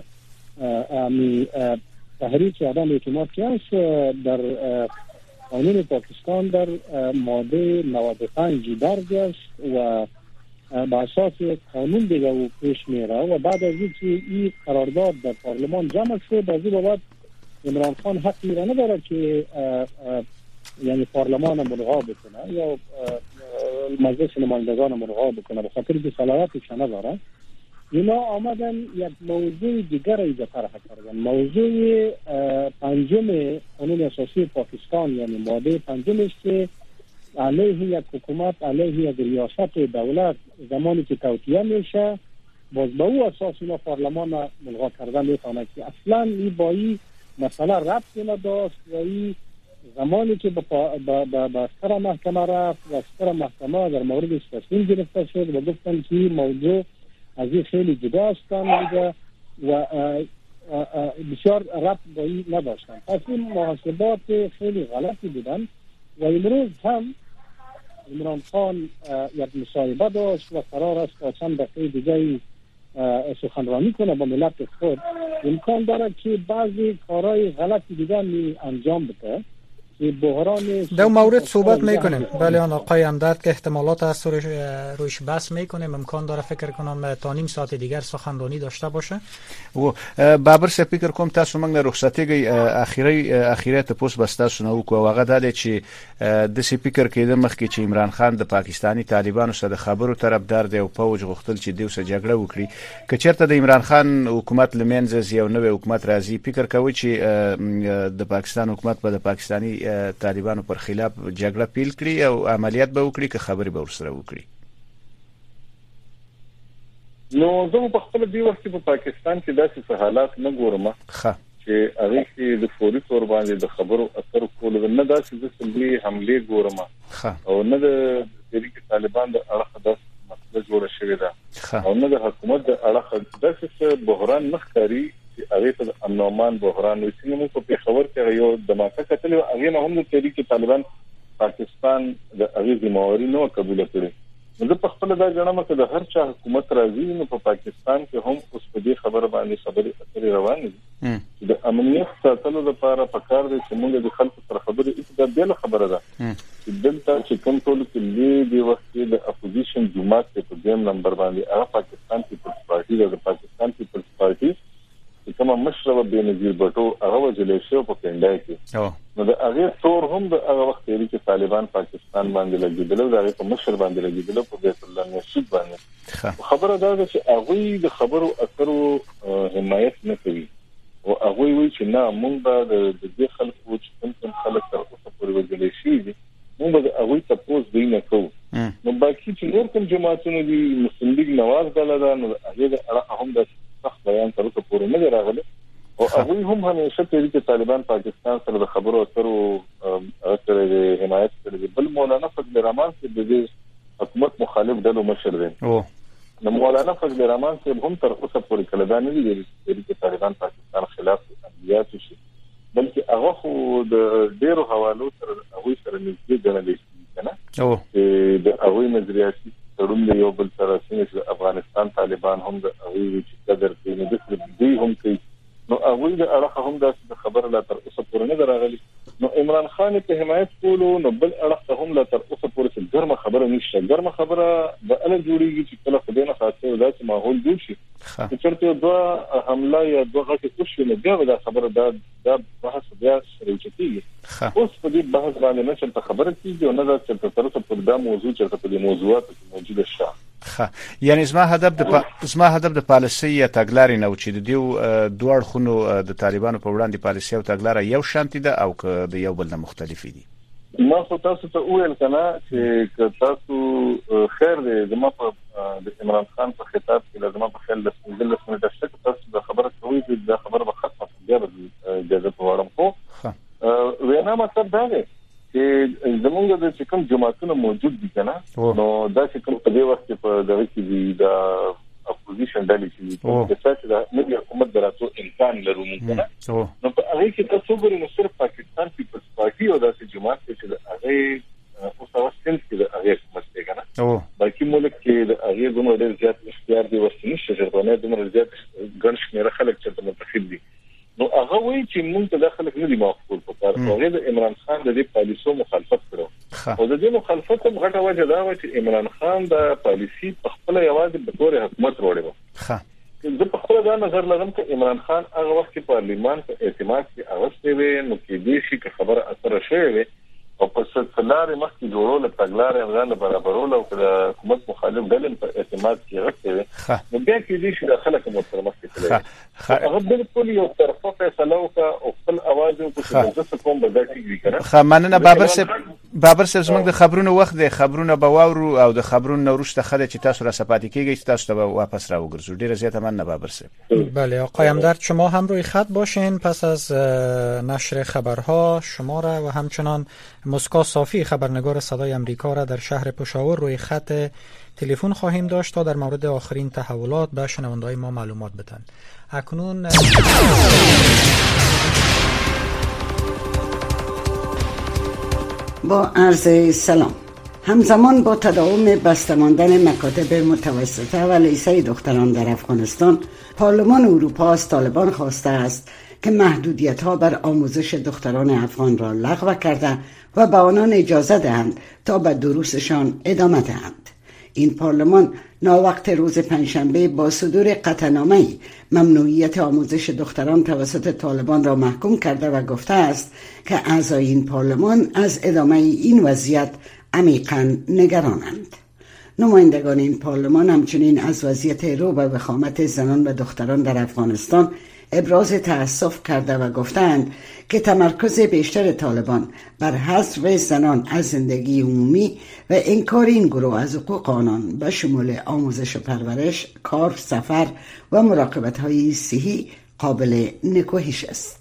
تحریک عدم اعتماد که است در قانون پاکستان در ماده 95 درج است و با اساس قانون دیگه او پیش میره و بعد از اینکه این قرارداد در پارلمان جمع شد از این بعد عمران خان حق میره نداره که یعنی پارلمان ملغا بکنه یا مجلس نمایندگان ملغا بکنه به خاطر که صلاحیتش نداره. اینا آمدن یک موضوع دیگر را طرح کردن موضوع پنجم قانون اساسی پاکستان یعنی ماده پنجم است که علیه یک حکومت علیه یک ریاست دولت زمانی که توطئه میشه باز به او اساس اینا پارلمان ملغا کرده میتونه که اصلا این با این مسئله ربطی نداشت و این زمانی که به سر محکمه رفت و سر محکمه در موردش تصمیم گرفته شد و گفتن که این موضوع از این خیلی جدا هستند و بسیار ربط با این نداشتن. پس این محاسبات خیلی غلطی بودن و امروز هم عمران خان یک مصاحبه داشت و قرار است تا چند دقیقه دیگه سخنرانی کنه با ملت خود. امکان داره که بعضی کارهای غلطی دیگه انجام بده که بحران
در مورد صحبت میکنیم. بله آقای امداد که احتمالات از رویش بحث میکنیم. امکان داره فکر کنم تا نیم ساعت دیگر سخنرانی داشته باشه.
و بابر سه فکر کوم تاسو موږ د رخصتیږي اخیری تاسو بس تاسو نو کو هغه د چې د سی فکر کېده مخکې چې عمران خان د پاکستانی طالبانو سره د خبرو طرفدار دی او فوج غوښتل چې دیو سره جګړه وکړي. که چیرته د عمران خان حکومت لمنځ یو نوې حکومت راځي فکر کوي چې د پاکستان حکومت په د پاکستانی طالبانو پر خلاف جګړه پیل کړي او عملیات به وکړي که خبري به ورسره وکړي.
نو زه په خپل دی وخت په پاکستان کې داسې حالات نه ګورم چې هغه کې د فوري تور باندې د خبرو اثر کول نه داسې د سمبلي حمله ګورم او نه د طریق طالبان د اړه د مسله جوړه شوې ده او نه د حکومت د اړه داسې بحران مخکاري هغه ته امن او امان بحران وسینه مو په خبر کې یو دماکه کتل او هغه نه هم د طریق طالبان پاکستان د هغه ذمہواری نو قبول کړي. نو په خپل دا جنمه کې د هر چا حکومت راځي نو په پاکستان کې هم اوس په دې خبره باندې خبرې اترې روانې دي. د امنیت ساتلو لپاره پکار دي چې موږ د خلکو سره خبرې اتباع بل خبره ده چې دلته چې کوم ټول کې د وخت د اپوزیشن جماعت په دیم نمبر باندې هغه پاکستان پیپلز پارټي د پاکستان پیپلز پارټي کومه مشربه بنظیر بټو هغه وجلې شو په پندای کې. نو د هغه تور هم د هغه وخت لري چې طالبان پاکستان باندې لګیدل او هغه په مشر باندې لګیدل په بیت الله مسجد باندې. خبره ده چې هغه د خبرو اثرو حمایت نه کوي او هغه وی چې نه مونږ به د دې خلکو چې کوم خلک تر اوسه پورې وجلې شي دي مونږ به هغه ته پوز دی نه کوو. نو باقي چې نور کوم جماعتونه دي مسلم لیگ نواز دلته نو هغه د اړه هم د بیان تر اوسه پورې نه راغله او هغه هم همیشه چې طالبان پاکستان سره د خبرو اترو سره د حمایت کوي. بل مولانا فضل الرحمن چې د حکومت مخالف ډلو مشر دی نو مولانا فضل الرحمن چې هم تر اوسه پورې کله دا نه دي چې طالبان پاکستان خلاف عملیات شي بلکې هغه خو د ډیرو حوالو سره هغه سره نږدې ګڼل کېږي کنه چې د هغه نظریاتي تړون دی یو بل سره چې افغانستان طالبان هم د هغه چې قدر کوي نو د دې هم کوي. نو هغه د اړه هم د خبره لا تر اوسه پورې نه راغلي. نو عمران خان په حمایت کولو نو بل اړه هم لا تر اوسه پورې ګرمه خبره نشته. ګرمه خبره د ال جوړیږي چې کله خدای نه خاصه داسې ماحول جوړ شي چې چرته دوه حمله یا دوه غټ کوشش نه بیا د خبره دا بحث بیا شروع کیږي. اوس په دې بحث باندې نه چې خبره کیږي او نه چې تر اوسه په دا موضوع چې په دې موضوعات موجوده شته.
یعنی زما هدف د پالیسي یا تګلارې نو چې د دوه خونو د طالبانو په وړاندې پالیسي او تګلارې یو شانتي ده او که د یو بل نه مختلفې دي.
ما خو تاسو ته ویل کنه چې تاسو خیر دی زما په د عمران خان په خطاب کې لازمه په خیال د سنجل سره د شک تاسو د خبره کوي چې د خبره په خاطر بیا د اجازه وړم خو وینا مطلب دا دی چې زمونږ د کوم جماعتونه موجود دي کنه نو دا چې کوم په دې وخت په دغه کې د اپوزیشن ډلې چې د ساتي د نوي حکومت دراتو امکان لرو مونږ نو په هغه کې تاسو ګورئ نو صرف پاکستان پیپلز پارټي او د جماعت چې د هغه اوس اوسل چې د هغه حکومت دی کنه باقي ملک کې د هغه دومره ډېر زیات اختیار دی ورسنی شجرونه دومره زیات ګڼ شمېر خلک چې منتخب دي. نو هغه وایي چې موږ ته داخله نه دي معقول په کار هغه د عمران خان د دې پالیسو مخالفت کړو او د دې مخالفت هم غټه وجه دا و چې عمران خان د پالیسی په خپل یوازې په تور حکومت وروړي و. زه په خپل دا نظر لرم چې عمران خان هغه وخت په پارلیمان په اعتماد کې اغوستي وي نو کې دې شي که خبره اثر شوی وي او په څلاره مخکې جوړول تګلارې افغان برابرول او د حکومت مخالف ډلې په اعتماد کې راځي نو بیا کې دې شي داخله کوم تر مخکې تللی هغه بالکل یو طرفه فیصله او خپل اواز او څه کوم به دا ټیک وی کنه.
مننه بابر صاحب زموږ د خبرونو وخت د خبرونو به واورو او د خبرونو وروسته خله چې تاسو را سپاتې کیږئ تاسو ته واپس را وګرځو. ډیره زیاته مننه بابر صاحب.
بله آقای همدرد شما هم روی خط باشین. پس از نشر خبرها شما را و همچنان مسکا صافی خبرنگار صدای امریکا را در شهر پشاور روی خط تلفن خواهیم داشت تا در مورد آخرین تحولات به شنونده‌های ما معلومات بدن. اکنون
با عرض سلام. همزمان با تداوم بسته ماندن مکاتب متوسطه و لیسه دختران در افغانستان، پارلمان اروپا از طالبان خواسته است که محدودیت‌ها بر آموزش دختران افغان را لغو کرده و به آنان اجازه دهند تا به دروسشان ادامه دهند. این پارلمان ناوقت روز پنجشنبه با صدور قطعنامه‌ای ممنوعیت آموزش دختران توسط طالبان را محکوم کرده و گفته است که اعضای این پارلمان از ادامه این وضعیت عمیقاً نگرانند. نمایندگان این پارلمان همچنین از وضعیت رو و وخامت زنان و دختران در افغانستان ابراز تأسف کرده و گفتند که تمرکز بیشتر طالبان بر حذف زنان از زندگی عمومی و انکار این گروه از حقوق آنان به شمول آموزش و پرورش، کار، سفر و مراقبت‌های صحی قابل نکوهش است.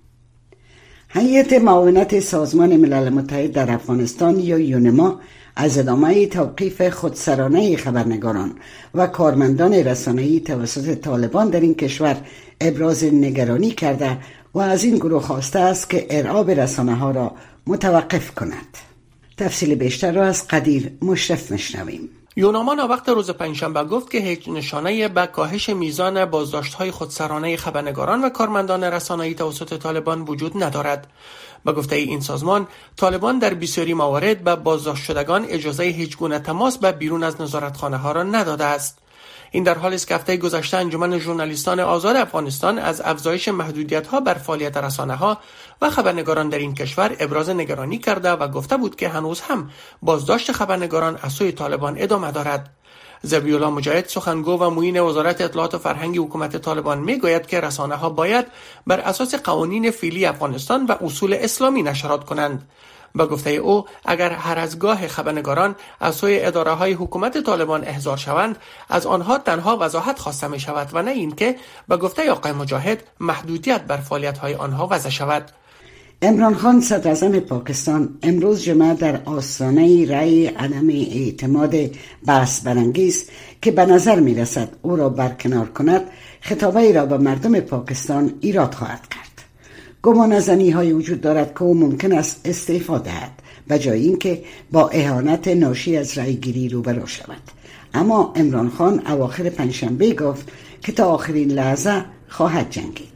هیئت معاونت سازمان ملل متحد در افغانستان یا یونما از ادامه توقیف خودسرانه خبرنگاران و کارمندان رسانه‌ای توسط طالبان در این کشور ابراز نگرانی کرده و از این گروه خواسته است که ارعاب رسانه‌ها را متوقف کند. تفصیل بیشتر را از قدیر مشرف میشنویم.
یوناما وقت روز پنجشنبه گفت که هیچ نشانه به کاهش میزان بازداشت‌های خودسرانه خبرنگاران و کارمندان رسانه‌ای توسط طالبان وجود ندارد. به گفته این سازمان، طالبان در بسیاری موارد به بازداشت شدگان اجازه هیچ گونه تماس به بیرون از نظارتخانه‌ها را نداده است. این در حالی است که هفته گذشته انجمن ژورنالیستان آزاد افغانستان از افزایش محدودیت‌ها بر فعالیت رسانه‌ها و خبرنگاران در این کشور ابراز نگرانی کرده و گفته بود که هنوز هم بازداشت خبرنگاران از سوی طالبان ادامه دارد. ذبیح‌الله مجاهد سخنگو و معین وزارت اطلاعات و فرهنگ حکومت طالبان میگوید که رسانه‌ها باید بر اساس قوانین فعلی افغانستان و اصول اسلامی نشرات کنند. با گفته او اگر هر از گاه خبرنگاران از سوی اداره‌های حکومت طالبان احضار شوند، از آنها تنها وضاحت خواسته می شود و نه اینکه با گفته آقای مجاهد محدودیت بر فعالیت‌های آنها وضع شود.
عمران خان صدراعظم پاکستان امروز جمعه در آستانه رأی عدم اعتماد بحث برانگیز که به نظر می رسد او را برکنار کند، خطابه‌ای را به مردم پاکستان ایراد خواهد کرد. گمانه‌زنی‌های وجود دارد که او ممکن است استعفا دهد به جای اینکه با اهانت ناشی از رأی‌گیری روبرو شود. اما عمران خان اواخر پنجشنبه گفت که تا آخرین لحظه خواهد جنگید.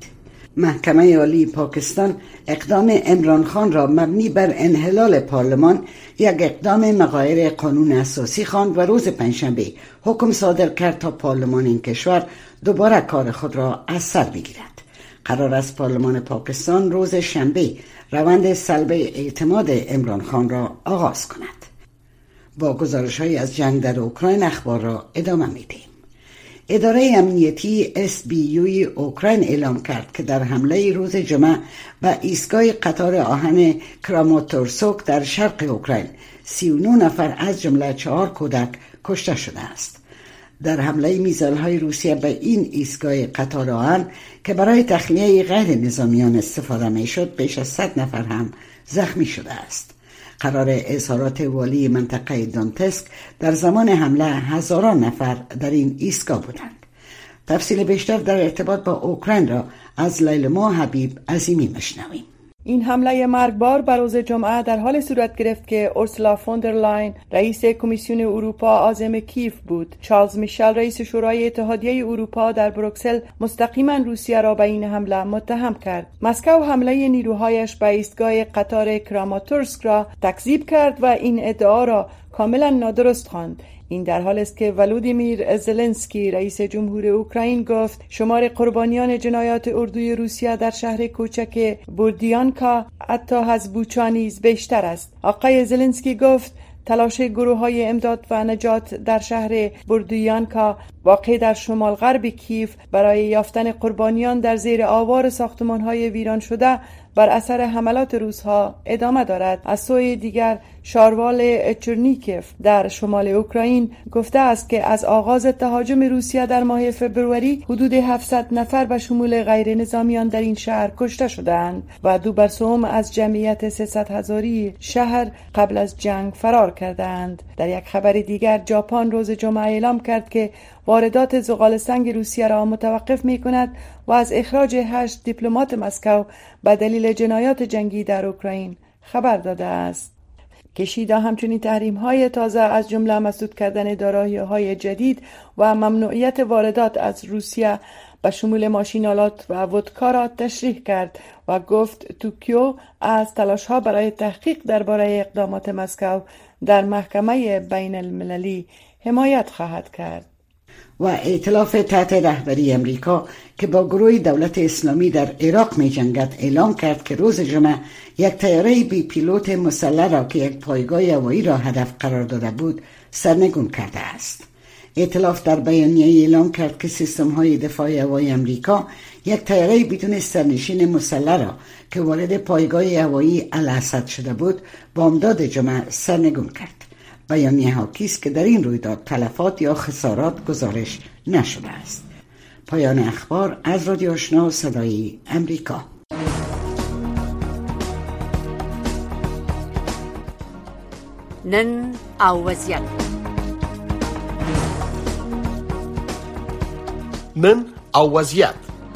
محکمه عالی پاکستان اقدام عمران خان را مبنی بر انحلال پارلمان یک اقدام مغایر قانون اساسی خواند و روز پنجشنبه حکم صادر کرد تا پارلمان این کشور دوباره کار خود را از سر بگیرد. قرار است پارلمان پاکستان روز شنبه روند سلب اعتماد عمران خان را آغاز کند. با گزارش‌های از جنگ در اوکراین اخبار را ادامه می‌دهیم. اداره امنیتی SBU اوکراین اعلام کرد که در حمله روز جمعه به ایستگاه قطار آهن کراماتورسک در شرق اوکراین 39 نفر از جمله 4 کودک کشته شده است. در حمله میزایل‌های روسیه به این ایستگاه قطار آهن که برای تخلیه غیر نظامیان استفاده می‌شد، بیش از 100 نفر هم زخمی شده است. قرار اظهارات والی منطقه دونتسک در زمان حمله هزاران نفر در این ایستگاه بودند. تفصیل بیشتر در ارتباط با اوکراین را از لیلما حبیب عظیمی مشنویم.
این حمله مرگبار بر روز جمعه در حال صورت گرفت که اورسولا فون در لاین رئیس کمیسیون اروپا عازم کیف بود. چارلز میشل رئیس شورای اتحادیه اروپا در بروکسل مستقیما روسیه را به این حمله متهم کرد. مسکو حمله نیروهایش به ایستگاه قطار کراماتورسک را تکذیب کرد و این ادعا را کاملا نادرست خواند. این در حال است که ولودیمیر زلنسکی رئیس جمهور اوکراین گفت شمار قربانیان جنایات اردوی روسیه در شهر کوچک بوردیانکا حتی از بوچا نیز بیشتر است. آقای زلنسکی گفت تلاش گروه‌های امداد و نجات در شهر بوردیانکا واقع در شمال غرب کیف برای یافتن قربانیان در زیر آوار ساختمان‌های ویران شده بر اثر حملات روس‌ها ادامه دارد. از سوی دیگر شاروال چرنیکف در شمال اوکراین گفته است که از آغاز تهاجم روسیه در ماه فبروری حدود 700 نفر به شمول غیر نظامیان در این شهر کشته شدند و 2% از جمعیت 300,000 شهر قبل از جنگ فرار کردند. در یک خبر دیگر ژاپن روز جمعه اعلام کرد که واردات زغال سنگ روسیه را متوقف می‌کند و از اخراج 8 دیپلمات مسکو به دلیل جنایات جنگی در اوکراین خبر داده است. کشیدا همچنین تحریم‌های تازه از جمله مسدود کردن دارایی‌های جدید و ممنوعیت واردات از روسیه به شمول ماشین‌آلات و ودکا را تشریح کرد و گفت توکیو از تلاش‌ها برای تحقیق درباره اقدامات مسکو در محکمه بین المللی حمایت خواهد کرد.
و ائتلاف تحت رهبری امریکا که با گروه دولت اسلامی در عراق می جنگد اعلام کرد که روز جمعه یک طیاره بی پیلوت مسلح را که یک پایگاه هوایی را هدف قرار داده بود سرنگون کرده است. ائتلاف در بیانیه اعلام کرد که سیستم‌های دفاع هوایی امریکا یک طیاره بدون سرنشین مسلح را که وارد پایگاه هوایی الاسد شده بود بامداد جمعه سرنگون کرد. بیانیه حاکی است که در این رویداد تلفات یا خسارات گزارش نشده است. پایان اخبار از رادیو آشنا صدای امریکا.
نن او وضعیت.
نن او وضعیت.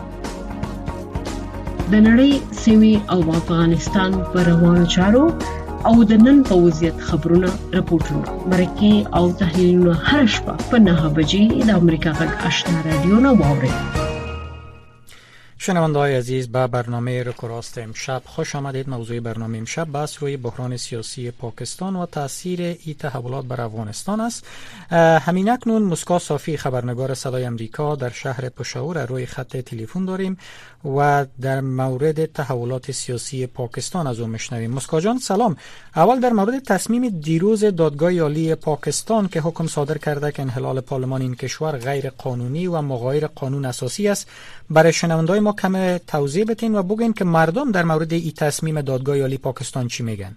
د نړۍ سیمې او افغانستان پر روانو چارو او د نن په وضعیت خبرونه راپورټونه مرکه او تحلیلونه هر شپه په 9 بجې د امریکا غږ آشنا رادیو نه واورئ.
شنونده‌های عزیز، به برنامه رک و راست امشب خوش آمدید. موضوع برنامه امشب بحث روی بحران سیاسی پاکستان و تاثیر این تحولات بر افغانستان است. همین اکنون مسکا صافی خبرنگار صدای امریکا در شهر پشاور روی خط تلفن داریم و در مورد تحولات سیاسی پاکستان از او میشنویم. مسکا جان سلام. اول در مورد تصمیم دیروز دادگاه عالی پاکستان که حکم صادر کرده که انحلال پارلمان این کشور غیر قانونی و مغایر قانون اساسی است، برای شنونده‌های ما کم توضیح بدین و بگین که مردم در مورد این تصمیم دادگاه عالی پاکستان چی میگن.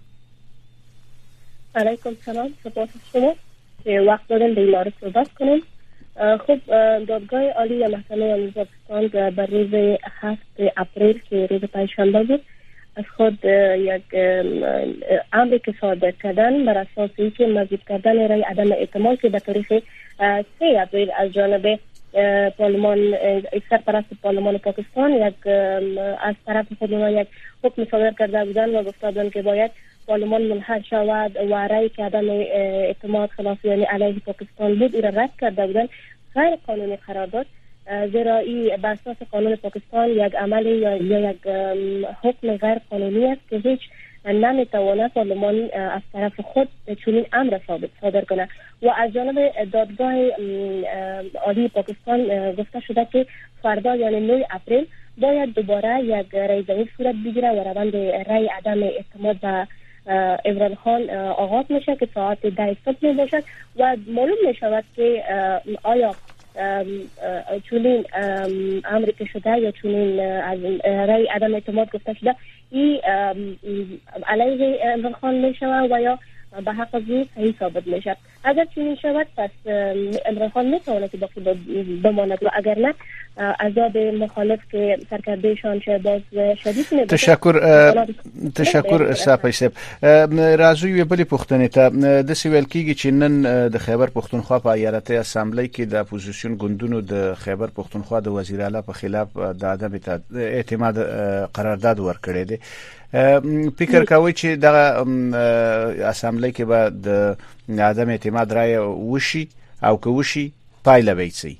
علیکم سلام، سپاس شما وقت دادن به این مورد صحبت کنیم. خب دادگاه عالی محکمه عالی پاکستان بر روز 7 اپریل که روز پنجشنبه بود از خود یک امری که صادر کردن بر اساس اینکه مزید کردن رای عدم اعتماد که به تاریخ 3 اپریل از جانب پارلمان سرپرست پارلمان پاکستان از طرف خود یک حکم صادر کرده بودند و گفته بودند که باید پارلمان منحل شود و رای که عدم اعتماد خلاف یعنی علیه پاکستان بود این را رد کرده بودند. غیر قانونی قرار داد، زیرا این بر اساس قانون پاکستان یک عمل یا یک حکم غیر قانونی است که هیچ نمیتواند پارلمان از طرف خود چنین امر صادر کنه و از جانب دادگاه عالی پاکستان گفته شده که فردا یعنی 9 اپریل باید دوباره یک رایزنی صورت بگیره و روند رای عدم اعتماد به عمران خان آغاز میشه که ساعت 10 صبح می باشد و معلوم می شود که آیا چنین امری که شده یا چنین از رای عدم اعتماد گفته شده این علیه عمران خان می شود و یا به حق از صحیح ثابت می شود. اگر چنین شود پس عمران خان می تواند که باقی بماند و اگر نه عذاب مخالف که سرکردهشان شهباز شدید می باشد.
تشکر صاحب صاحب. راځو یو بلې پوښتنې ته د سویل کېږي چې نن د خیبر پښتونخوا په ایالتي اسامبلی کې د اپوزیشن ګوندونو د خیبر پښتونخوا د وزیر اعلی په خلاف د عدم اعتماد قرارداد ورکړی دی. فکر کوي چې د اسامبلی کې به د عدم اعتماد رای وشي او که وشي پایله به څه؟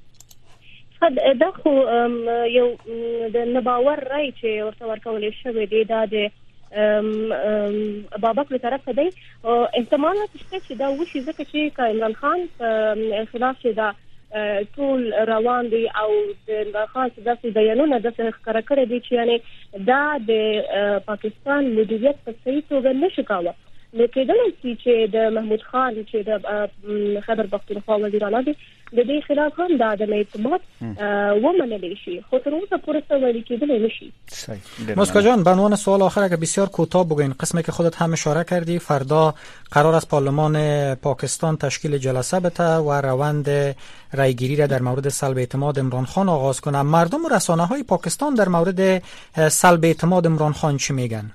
دا خو یو د نباور رای چې ورته ورکول شوی دی دا د بابک له طرفه دی. احتمالات شته چې دا وشي ځکه چې عمران خان خلاف چې دا ټول روان دي او د عمران خان داسې بیانونه داسې ښکاره کړي دي چې یعنی دا د پاکستان مدیریت په صحیح توګه نشي کاوه. نو کېدلی شي چې د محمود خان چې د خیبر پښتونخوا وزیر اعلی دی د دې خلاف هم د عدم اعتماد ومنل شي، خو تر اوسه پورې څه ویل کېدلی نشي.
مسکا جان، به عنوان سوال آخر اگر بسیار کوتاه بگوین، قسمی که خودت هم اشاره کردی فردا قرار است پارلمان پاکستان تشکیل جلسه بده و روند رایگیری را در مورد سلب اعتماد عمران خان آغاز کنه. مردم و رسانه‌های پاکستان در مورد سلب اعتماد عمران خان چی میگن؟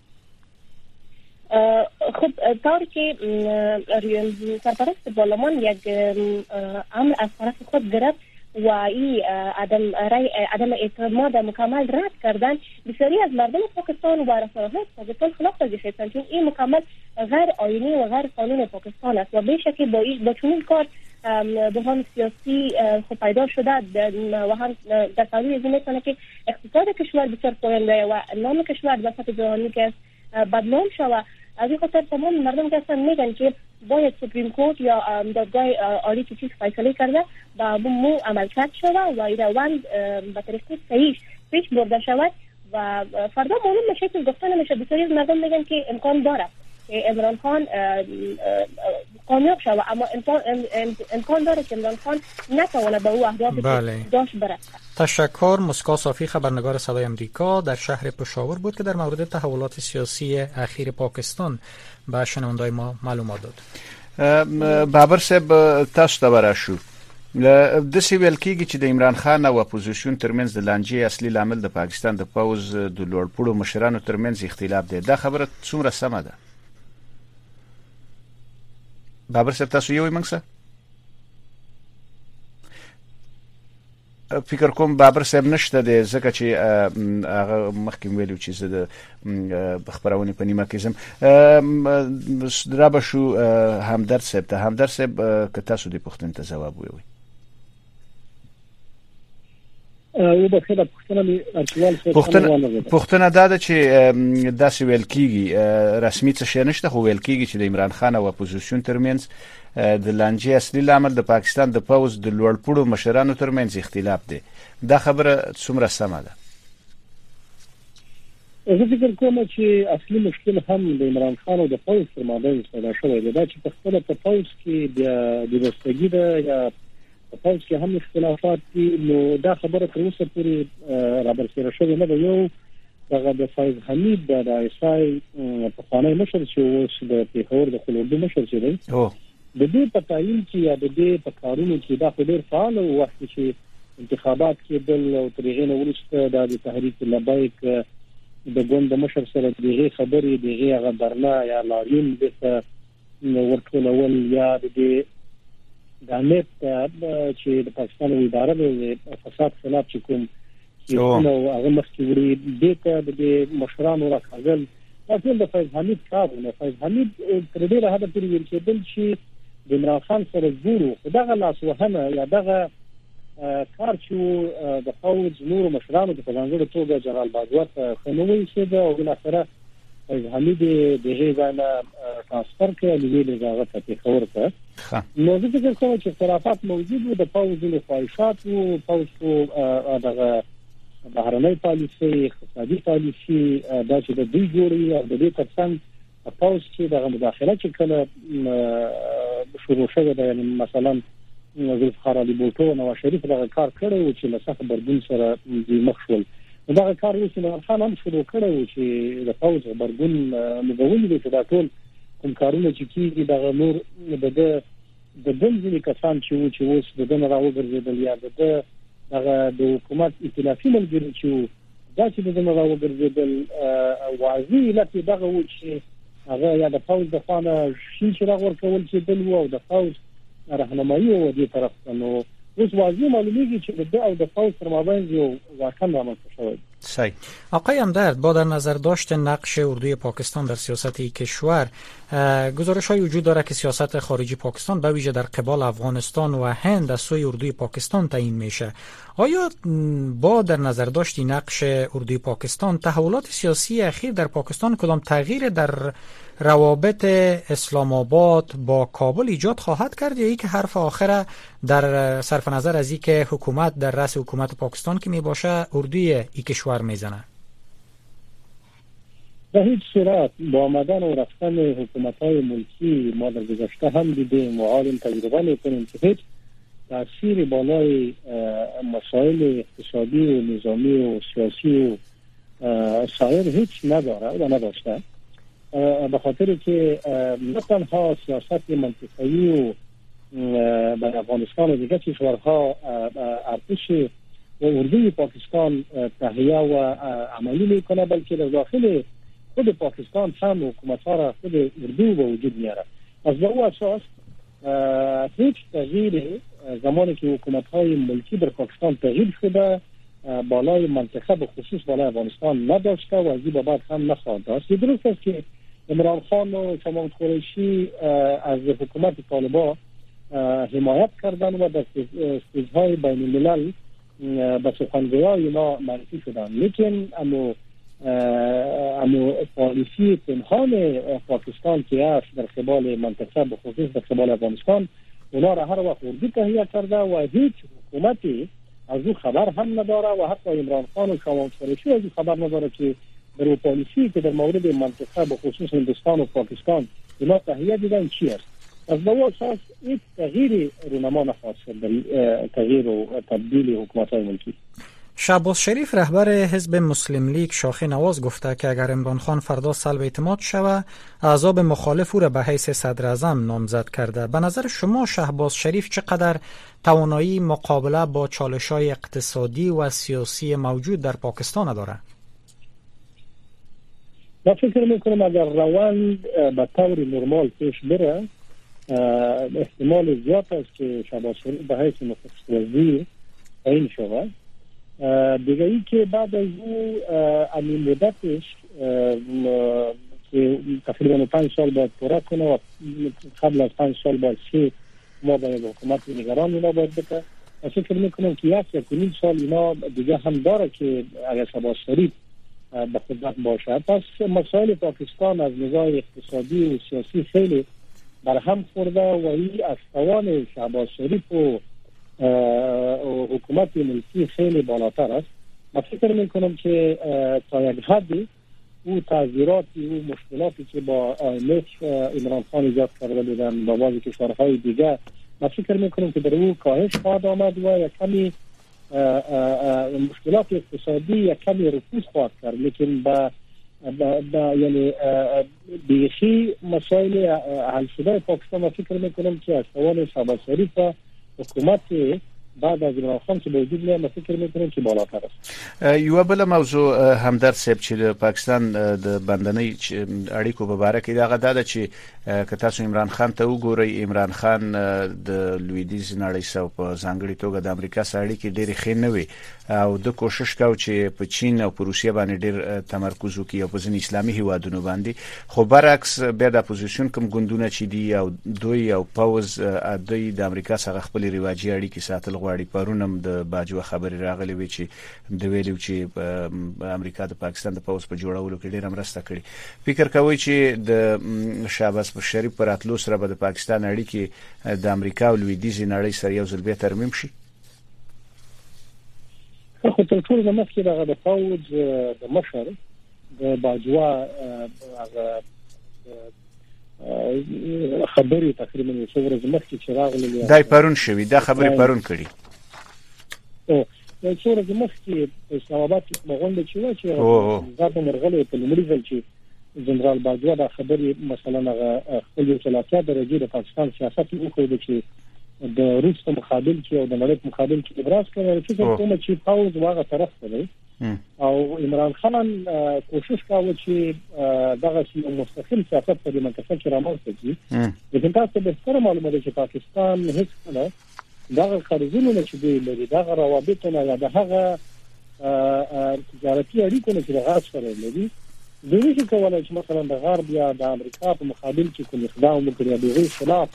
خب طور که سرپرست پارلمان یک امر از طرف خود گرفت و این عدم اعتماد مکمل رد کردن، بسیاری از مردم پاکستان و رسانه‌های پاکستان خلاف ترجیح هستند، چون این مکمل غیر آئینی و غیر قانون پاکستان است و بیشکی با چنین کار بحران سیاسی خب پیدا شده و هم در تاریخ از این میتونه که اقتصاد کشور بسیار پاینده و نام کشور به سطح جهانی که بدنام شود. از این خاطر تمام مردم که اصلا میگن که باید سپریم کورت یا دادگاه عالی که چیز فیصله کرده با مو عملکرد شود و این روند به طریق صحیح پیش برده شود و فردا معلوم میشه که گفته نمیشه. بسیاری از مردم میگن که امکان داره عمران خان کامیاب شود، اما امکان داره که عمران خان نتواند به او اهدافی داشت برسد.
تشکر. مسکا صافی، خبرنگار صدای امریکا در شهر پشاور بود که در مورد تحولات سیاسی اخیر پاکستان به شنوندای ما معلومات داد.
بابر صاحب، تاسو ته ورشو د سی ویل کېږي چې د عمران خان او اپوزیشن ترمنځ د لانجې اصلي لامل د پاکستان د پوز د لوړپوړو مشرانو ترمنځ اختلاف دی. دا خبره څومره سمه ده؟ بابر صاحب، تاسو یو موږ څه فکر کوم بابر صاحب نشته دی، ځکه چې هغه مخکې ویلو چې زه د خبرونه په نیمه کې زم را به شو همدرد صاحب ته. همدرد صاحب، که تاسو د پوښتنې ته ځواب ووایئ. پوښتنه دا ده چې داسې ویل کېږي، رسمي څه شی نشته، خو ویل کېږي چې د عمران خان او اپوزیشن ترمنځ د لانجې اصلي لامل د پاکستان د پوز د لوړپوړو مشرانو ترمنځ اختلاف دی. دا خبره څومره سمه ده؟
زه فکر کوم چې اصلي مشکل هم د عمران خان او د پوز تر مابین پیدا شوی دی، دا چې په خپله په پوز کې د بستګي ده یا په پوز کې هم اختلافات دي. نو دا خبره تر اوسه پورې رابرسېره شوې نه ده. یو دغه د فیض حمید د ایسای پخوانی مشر چې اوس د پیښور د خلوردو مشر چې دی، د دې په تعیین کې یا د دې په کارونو کې دا خو ډېر فعال و. وخت چې انتخابات کېدل او تر هغې نه وروسته دا د تحریک لبیک د ګوند د مشر سره دغه خبرې دغه هغه درنا یا لاریون د ورټولول یا د نت چې د پاکستان اداره د فساد خلاف چې کوم نو هغه مخکې وړي د مشرانو راکاږل دا ټول د فیض حمید کار نه. فیض حمید تر ډېره حده پورې ویل کېدل چې د عمران خان سره ګورو، خو دغه لاسوهنه یا دغه کار چې د پوز نورو مشرانو په ځانګړې توګه جنرال باجوړ ښه نه وایسېده او بالاخره فیض حمید دغه ځای نه ترانسفر کړی او ویلې هغه ته پېښور ته. نو زه فکر کوم چې اختلافات موجود وو، د پوز ځینې خواهشات وو، پوز دغه بهرنۍ پالیسي، اقتصادي پالیسي دا چې د دوی جوړوي او د دې ترڅنګ پوز چې دغه مداخله چې کله شروع شوه ده، یعنی مثلا ذوالفقار علي بوټو نواز شریف دغه کار کړی و چې له سخت غبرګون سره مخ شول. دغه کار اوس عمران خان هم شروع کړی و چې د پوز غبرګون مګولې دي چې دا ټول کوم کارونه چې کېږي دغه نور د دن ځینې کسان چې و چې اوس د دن راوګرځېدل یا دغه د حکومت ائتلافي ملګري چې و دا چې د دن راوګرځېدل واضح علت دغه و چې هغه یا د پوز د خوا نه شین چراغ ورکول کېدل و او د پوز راهنمایي و دې طرف ته. نو اوس واضح معلومیږي چې د او د پوز تر مابین یو واقعا رامنځته شوی.
صحیح. آقای همدرد، با در نظر داشت نقش اردوی پاکستان در سیاست کشور، گزارش‌های وجود دارد که سیاست خارجی پاکستان به ویژه در قبال افغانستان و هند از سوی اردوی پاکستان تعیین میشه. آیا با در نظر داشت نقش اردوی پاکستان تحولات سیاسی اخیر در پاکستان کدام تغییر در روابط اسلام آباد با کابل ایجاد خواهد کرد یا ای که حرف آخر در صرف نظر از ای که حکومت در رأس حکومت پاکستان که می باشه اردوی ای کشور میزنه؟
به هیچ صورت با آمدن و رفتن حکومت‌های ملکی ما در گذشته هم دیدیم و حال تجربه می‌کنیم که هیچ تأثیر بالای مسائل اقتصادی و نظامی و سیاسی و سایر هیچ نداره و نداشته، به خاطر که نه تنها سیاست منطقه‌ای و در افغانستان و دیگر کشورها ارتش و اردوی پاکستان تهیه و عملی میکنه، بلکه در داخل خود پاکستان هم حکومت‌ها را خود اردو به وجود میاره. از به او اساس هیچ تغییر زمانی که حکومت‌های ملکی در پاکستان تغییر شده بالای منطقه به خصوص بالای افغانستان نداشته و از این بابت هم نخواهد داشت. درست است که عمران خان و شمال قریشی از حکومت طالبان حمایت کردن و در استیج‌های بین الملل به سخنگویان اینا معرفی شدن، لیکن اما پالیسی پنهان پاکستان که است در قبال منطقه به خصوص در قبال افغانستان اونا را هر وقت اردو تهیه کرده و هیچ حکومتی از او خبر هم نداره و حتی عمران خان و شمال قریشی از او خبر نداره که در پالیسی که در مورد منطقه به خصوص هندوستان و پاکستان اینا تهیه دیدن چی است. از به او اساس این تغییر رونما نخواهد شد در تغییر و تبدیل حکومت‌های ملکی.
شهباز شریف رهبر حزب مسلم لیگ شاخه نواز گفته که اگر عمران خان فردا سلب اعتماد شود احزاب مخالف او را به حیث صدر اعظم نامزد کرده. به نظر شما شهباز شریف چقدر توانایی مقابله با چالش‌های اقتصادی و سیاسی موجود در پاکستان دارد؟
من فکر میکنم اگر روند به طور نرمال پیش بره احتمال زیاد است که شهباز شریف به حیث نخست وزیر تعیین شود. دیگه ای که بعد از او همین مدتش که تقریبا 5 سال باید پوره کنه و قبل از 5 سال باید 3 ماه باید حکومت نگران اینا باید بکنه. فکر میکنم که 1.5 سال اینا دیگه هم داره که اگر شهباز شریف به قدرت باشد. پس مسائل پاکستان از نظام اقتصادی و سیاسی خیلی برهم خورده و این از توان شهباز شریف و حکومت ملکی خیلی بالاتر است. من فکر میکنم که تا یک حدی او تعذیراتی و مشکلاتی که با IMF عمران خان ایجاد کرده بودن با بعضی کشورهای دیگه، من فکر میکنم که در او کاهش خواهد آمد و یک کمی مشکلات اقتصادی یک کمی رفوز خواهد کرد، لیکن یعنی بیخی مسائل حل شده پاکستان من فکر میکنم که از توان شهباز شریف و حکومت بعد از عمران خان چې وجود لري فکر میکنم چې بالاتر است.
یو بل موضوع همدرد صاحب چې د پاکستان د بندنۍ اړیکو په اړه کې دا غدا ده چې که تاسو عمران خان ته وګورئ، عمران خان د لویدیز نړۍ سره په ځانګړي توګه د امریکا سره اړیکې ډېرې ښې نه وي او د کوشش کاوه چې په چین او په روسیه باندې ډېر تمرکز وکړي او په ځینې اسلامي هیوادونو باندې، خو برعکس بیا د اپوزیشن کوم ګوندونه چې دي او دوی او پاوز دوی د امریکا سره خپل رواجي اړیکې ساتل غواړي. پرونم د باجوه خبري راغلي وی چې د ویلو چې امریکا د پاکستان د پاوز په جوړولو کې ډېر مرسته کړې. فکر کوي چې د شهباز شریف پر اتلو سره به د پاکستان اړیکې د امریکا او لویدیز نړۍ سره یو ځل به ترمیم شي؟
خو تر ټولو د مخکې د پاوز د مشر د باجوه هغه خبري تقریبا یو څو ورځې مخکې چې راغلي
دای پرون شوی دا خبري پرون کړي
یو څو ورځې مخکې اسلام آباد کې مغونډه چې و چې زاده مرغله په لومړي ځل چې جنرال باجوه دا خبري مثلا هغه خپل یو څلاتیا درجه د پاکستان سیاست وکړي چې د روس په مقابل کې او د نړۍ په مقابل کې ابراز کړی چې کومه چې پاوز واغه طرف دی او عمران خان کوشش کاوه چې دغه یو مستقل سیاست په منطقه کې رامنځته کړي. لیکن تاسو به ستر معلومه ده چې پاکستان هیڅ نه دغه قرضونه چې دی لري دغه روابط نه یا دغه تجارتي اړیکو نه چې دغه سره لري دوی چې کولای چې مثلا د غرب یا د امریکا په مقابل کې کوم اقدام وکړي یا د خلاف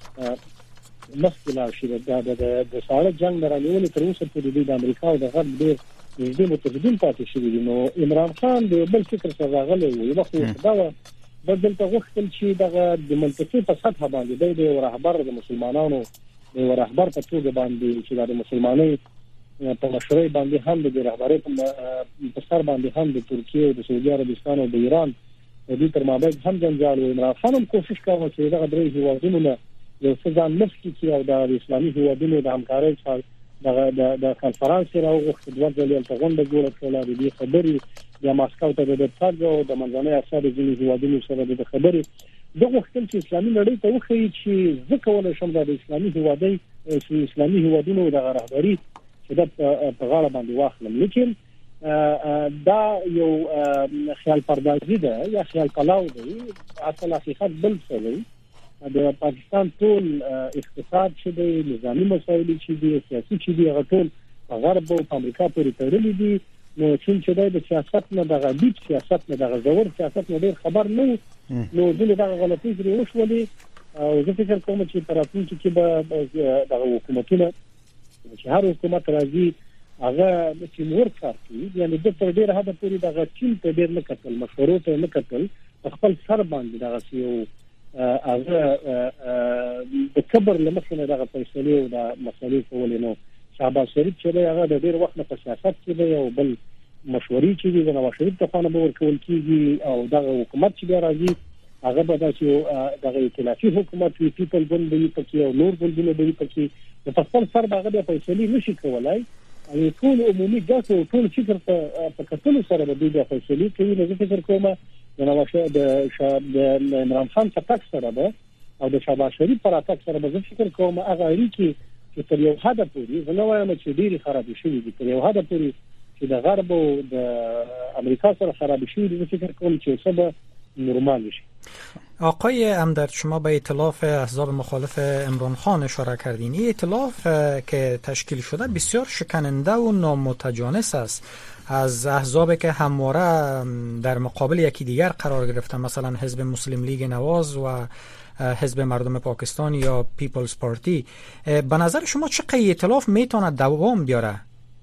مخکې شي د ساړه جنگ رانیول تر اوسه پورې د امریکا او د غرب ډېر نږدې متحدین پاتې شوي دي. نو عمران خان د بل فکر سره راغلی و یو وخت دا بدل ته غوښتل چې دغه د منطقې په سطح باندې د رهبر د مسلمانانو د رهبر په توګه باندې چې د مسلمانۍ په مشرۍ باندې هم د رهبرۍ په سر باندې هم د ترکیه او د سعودي عربستان او د ایران دې تر مابین هم جنجال و. عمران خان هم کوشش کاوه چې دغه درې هیوادونو نه یو څه ځان مخکې کړي او د اسلامي هیوادونو د همکارۍ سره د کنفرانس راوغوښت، دوه ځلې هلته غونډه جوړه کړله، د دې خبرې یا ماسکو ته د تګ او د منځنۍ اسیا د ځینې هیوادونو سره د خبرې د غوښتل چې اسلامي نړۍ ته وښیي چې زه کولی شم د اسلامي هیوادونو د رهبري چې په غاړه باندې واخلم. لیکن دا یو خیال پردازي ده یا خیال پلاو دی. اصل حقیقت بل څه دی. د پاکستان ټول اقتصاد چې دی، نظامی مسایل چې دي، سیاسي چې دي، هغه ټول په غرب او په امریکا پورې تړلي دي. نو چې د سیاست نه د غربي سیاست نه د زور سیاست نه ډېر خبر نه، نو ځینې دغه غلطۍ پرې وشولې. او زه فکر کوم چې په راتلونکي کې به دغه حکومتونه چې هر حکومت راځي هغه ټیم ورک کوي، یعنی د تر ډېره حده پورې دغه ټیم ته ډېر نه کتل، مشورو ته نه کتل، خپل سر باندې دغه یو هغه د کبر لمخې نه دغه فیصلې او د مسلې کولې. نو شهباز شریف چې هغه د ډېر وخت نه په سیاست کې دی او بل مشورې چې دي د نواز شریف ته خانه به ورکول کېږي او دغه حکومت چې بیا راځي هغه به داسې دغه ائتلافي حکومت وي، پیپل ګوند به وي پکې او نور ګوندونه به وي پکې. نو په خپل سر به هغه بیا فیصلې نشي کولی. ټول عمومي ګټو او ټول فکر په کتلو سره به دوی بیا فیصلې کوي. نو زه فکر کوم د عمران خان په تک سره به او د شهباز شریف پر اتک سره به زه فکر کوم هغه اړیکې چې تر یو حده پورې زه نه وایم چې ډېرې خرابې شوي دي، تر یو حده پورې چې د غرب او د امریکا سره خرابې شوي دي، زه فکر کوم چې اوسه به نورمال شي.
آقای امدرد، شما به ائتلاف احزاب مخالف عمران خان اشاره کردین. این ائتلاف که تشکیل شده بسیار شکننده و نامتجانس است از احزابی که همواره در مقابل یکی دیگر قرار گرفتن، مثلا حزب مسلم لیگ نواز و حزب مردم پاکستان یا پیپلز پارتی. به نظر شما چقدر ائتلاف میتونه دوام بیاره؟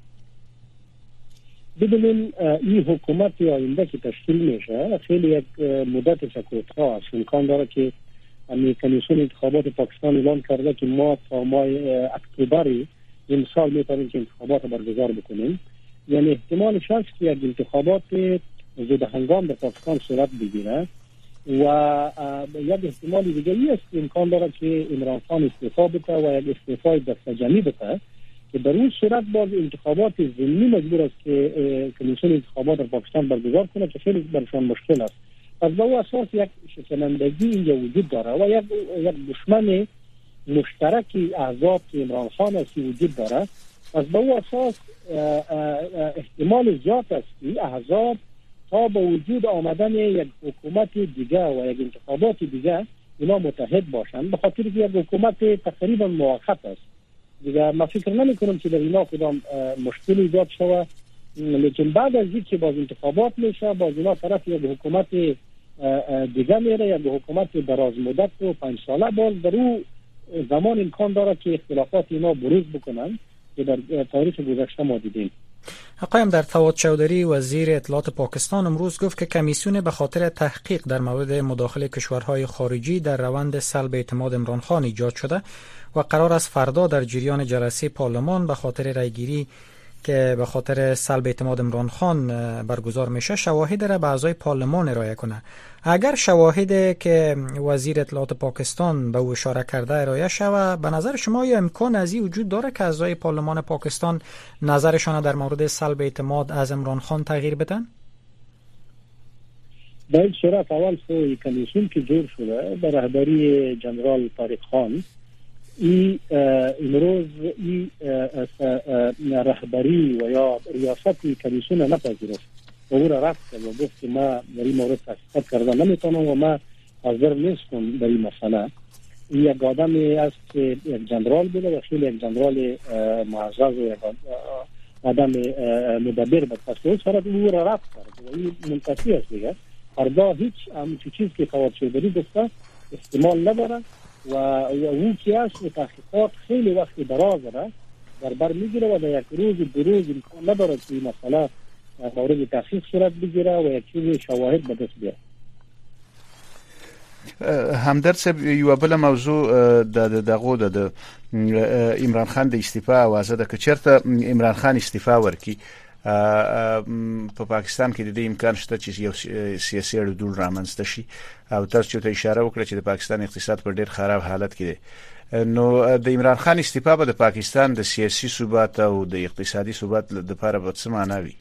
ببینیم این حکومت آینده که تشکیل میشه خیلی یک مدت کوتاه است. امکان داره که کمیسیون انتخابات پاکستان اعلان کرده که ما تا ماه اکتبر این سال میتونیم که انتخابات برگزار بکنیم. یعنی احتمالش هست که یک انتخابات زود هنگام در پاکستان صورت بگیره و یک احتمال دیگری است که امکان داره که عمران خان استعفا بده و یک استعفای دستجمعی بده که در اون صورت باز انتخابات ضمنی مجبور است که کمیسیون انتخابات در پاکستان برگزار کنه که خیلی برشان مشکل است. پس به اون اساس یک شکنندگی اینجا وجود داره و یک دشمن مشترکی احزاب که عمران خان است وجود داره. پس به اون اساس احتمال زیاد است که احزاب تا با وجود آمدن یک حکومت دیگه و یک انتخابات دیگه اینا متحد باشند، به خاطر که یک حکومت تقریبا موقت است دیگه. ما فکر نمی کنم که در اینا کدام مشکلی ایجاد شود، لیکن بعد از اینکه باز انتخابات میشه باز اینا طرف یک حکومت دیگه میره، یک حکومت دراز مدت و 5 ساله، باز در اون زمان امکان داره که اختلافات اینا بروز بکنن که در تاریخ گذشته ما دیدیم.
آقای در فواد چودری وزیر اطلاعات پاکستان امروز گفت که کمیسیون به خاطر تحقیق در مورد مداخله کشورهای خارجی در روند سلب اعتماد عمران خان ایجاد شده و قرار است فردا در جریان جلسه پارلمان به خاطر رأیگیری که به خاطر سلب اعتماد عمران خان برگزار میشه شواهد را به اعضای پارلمان ارائه کنه. اگر شواهد که وزیر اطلاعات پاکستان به او اشاره کرده ارائه شود، به نظر شما یا امکان از این وجود داره که اعضای پارلمان پاکستان نظرشان در مورد سلب اعتماد از عمران خان تغییر بدن؟
به این صورت اول سوی کمیسیون که جور شده به رهبری جنرال طارق خان این امروز این رهبری و یا ریاست کمیسیون نپذیرفت و او را رد کرد و گفت که ما در این مورد تحقیقات کردن نمیتونم و ما حاضر نیستم در این مسئله. این یک آدمی است که یک جنرال بوده و خیلی یک جنرال معزز و یک آدم مدبر بود. پس او سرد او را رد کرد و این منتفی است دیگه. فردا هیچ همچی چیز که فواد چودری گفته استعمال نداره و او که است و تحقیقات خیلی وقت دراز داره در بر میگیره و در یک روز دو روز امکان نداره که این مسئله مورد تحقیق صورت بگیره و یک چیز شواهد به دست بیاره.
همدرد صاحب یو بل موضوع د عمران خان د استعفا اوازه د کچرته عمران خان استعفا ورکي په پاکستان کې د دې امکان شته چې یو سیاسي اړودوړ رامنځته شي او تاسو ته اشاره وکړه چې د پاکستان اقتصاد په ډېر خراب حالت کې دی. نو د عمران خان استعفا به د پاکستان د سیاسي ثبات او د اقتصادي ثبات لپاره به څه معنا وي؟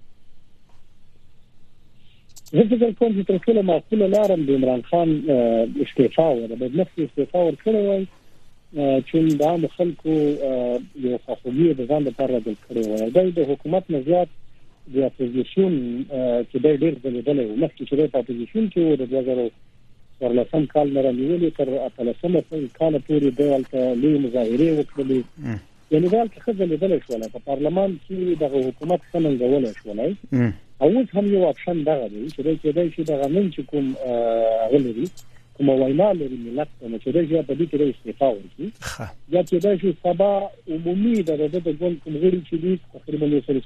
زه فکر کوم چې تر ټولو معقوله لاره د عمران خان استعفا وه، د نفسي استعفا ورکړی وای چې د عامو خلکو یو خواخوږي د ځان لپاره راجل کړی وای. دی د حکومت نه زیات د اپوزیشن چې دی ډېر ځلېدلی و، مخکې چې دی په اپوزیشن کې و د 2014 کال نه رانیولې تر 18 کاله پورې دی هلته لویې مظاهرې وکړلې، یعنې دی هلته ښه ځلېدلی شولی، په پارلمان کې دغه حکومت ښه ننګولی شولی. او اوس هم یو اپشن دغه دی چې دی کېدای شي دغه نن چې کوم هغه لري کومه وینا لري ملت ته، نو کېدای شي په دې کې استعفا ورکړي، یا کېدای شي سبا عمومي د ګوند کوم غړي چې دي تقریبا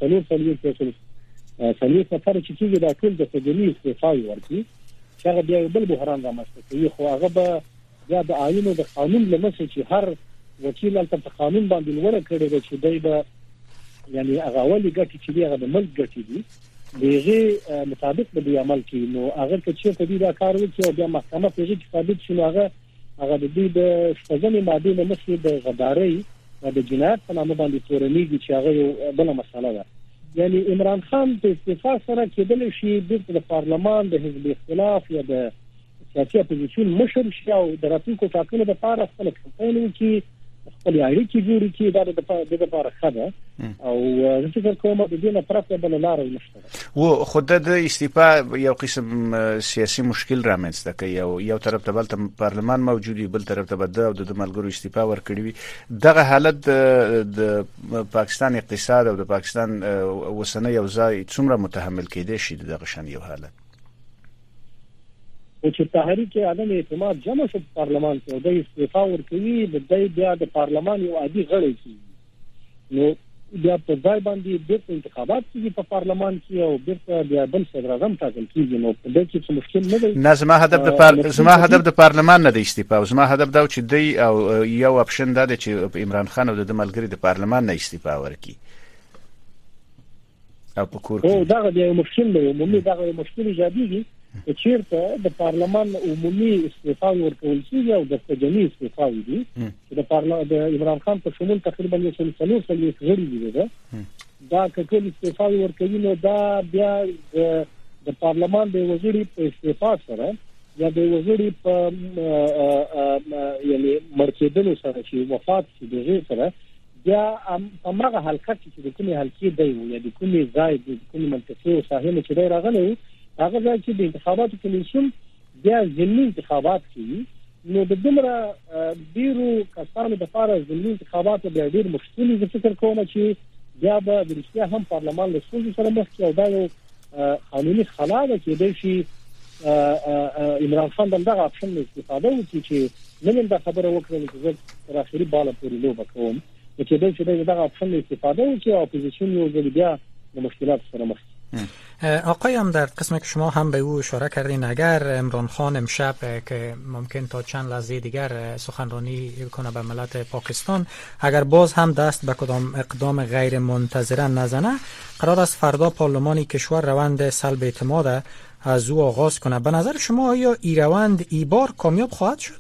340 نفر چې کېږي دا ټول د سجني استعفا ورکړي، چې هغه بیا بل بحران رامنځته کوي. خو هغه به بیا د آیین او د قانون له مخې چې هر وکیل هلته په قانون باندې لوړه کړې ده چې دی به یعنې هغه اولې ګټې چې دي هغه د ملک ګټې دي، د هغې مطابق به دوی عمل کوي. نو هغه که چېرته دوی دا کار وکړي او بیا محکمه په هغې کې ثابت شي، نو هغه د دوی د 6مې مادې له مخې د غدارۍ د جنایت په نامه باندې تورنېږي چې هغه یو بله مسله ده. یعنې عمران خان په استعفا سره کېدلی شي بیرته د پارلمان د حزب اختلاف یا د سیاسي اپوزیشن مشر شي او د راتلونکو ټاکنو دپاره خپله کمپاین وکړي، خپلې اړیکې جوړې کړي. دا د دپاره ښه ده او زه فکر کوم د دې نه پرته بله لاره نشته.
و خو د استعفا یو قسم سیاسي مشکل رامنځته کوي، یو طرف ته بلته پارلمان موجود وي، بل طرف ته به ده او د ملګرو استعفا ورکړي وي. دغه حالت د پاکستان اقتصاد او د پاکستان اوسنی اوضاع څومره متحمل کېدی شي دغه شان یو حالت؟
او چې تحریک عدم اعتماد جمع شو په پارلمان کې او د استعفا ورکوي، د دی بیا د پارلمان یو عادي غړی کېږي، نو بیا په ځای باندې بیرته انتخابات کېږي په پارلمان کې او بیرته بیا بل صدراعظم ټاکل کېږي. نو په دې کې څه مشکل نه دی.
نه، زما هدف د پارلمان نه دی استعفا، او زما هدف دا چې دی او یو اپشن دا دی چې عمران خان او د ملګري د پارلمان نه استعفا ورکړي او په کور کې
دغه یو مشکل دی. عمومي دغه یو مشکل ایجادېږي چې چېرته د پارلمان عمومي استعفا ورکول کېږي او د سجني استعفا دي چې د عمران خان په شمول تقریبا 440 غړي دي. دا که ټول استعفا ورکوي نو دا بیا د پارلمان د وزیري په استعفا سره یا د وزیري په یعنی مرکزونو سره چې وفات شي دغه سره بیا هماغه حلقه چې د کومې حلقې دی یا د کومې ځای د کومې منطقې او ساحې چې دی راغلی هغه ځای چې د انتخاباتو کمیسیون بیا ضمني انتخابات کوي، نو د دومره ډېرو کسانو دپاره ضمني انتخابات بیا ډېر مشکل. زه فکر کوم چې بیا به د رښتیا هم پارلمان له ستونزو سره مخ کړي او دا یو قانوني خلا ده. کېدای شي عمران خان دغه اپشن نه استفاده وکړي چې نن دا خبره وکړم چې زه تر اخري باله پورې لوبه کوم، نو کېدای شي دغه اپشن نه استفاده وکړي او اپوزیسیون یو ځل بیا د مشکلات سره مخ.
آقای هم در قسمی که شما هم به او اشاره کردین، اگر عمران خان امشب که ممکن تا چند لحظه دیگر سخنرانی کنه به ملت پاکستان، اگر باز هم دست به کدام اقدام غیر منتظره نزنه، قرار است فردا پارلمانی کشور روند سلب اعتماد از او آغاز کنه. به نظر شما آیا این روند ای بار کامیاب خواهد شد؟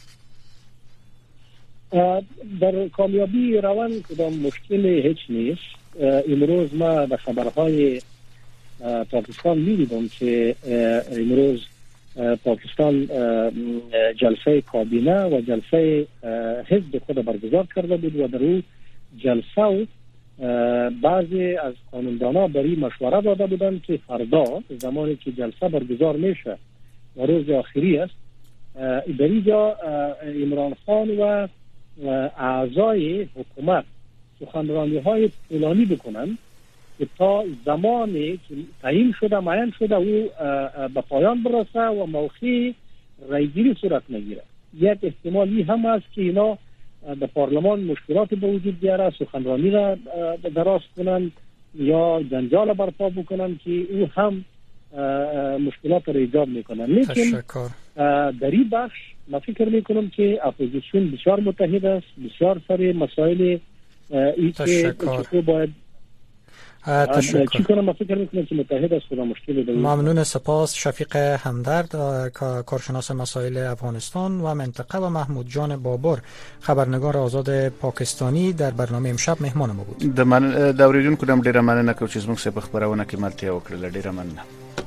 در کامیابی روند کدام مشکل هیچ نیست. امروز ما به خبرهای پاکستان می‌دیدم که امروز پاکستان جلسه کابینه و جلسه حزب خود برگزار کرده بود و در اون جلسه بعضی از قانوندانا برای مشوره داده بودند که فردا زمانی که جلسه برگزار میشه و روز آخری است، در اینجا عمران خان و اعضای حکومت سخنرانی‌های طولانی بکنند که تا زمانی که تعیین شده معین شده او به پایان برسه و موقع رایگیری صورت نگیره. یک احتمالی هم است که اینا در پارلمان مشکلات به وجود بیاره، سخنرانی را دراز کنند یا جنجال برپا بکنند که او هم مشکلات را ایجاد میکنند. لیکن در این بخش من فکر میکنم که اپوزیسیون بسیار متحد است، بسیار سر مسائل ای که باید تشکر. من فکر می‌کنم که متحد است و مشکلی داره.
ممنون. سپاس شفیق همدرد کارشناس مسائل افغانستان و منطقه و محمود جان بابر خبرنگار آزاد پاکستانی در برنامه امشب مهمان ما بود.
د اوریدونکو د ډیره مننه کوم چې زموږ په خبرونه کې ملتیا وکړه. ډیره مننه.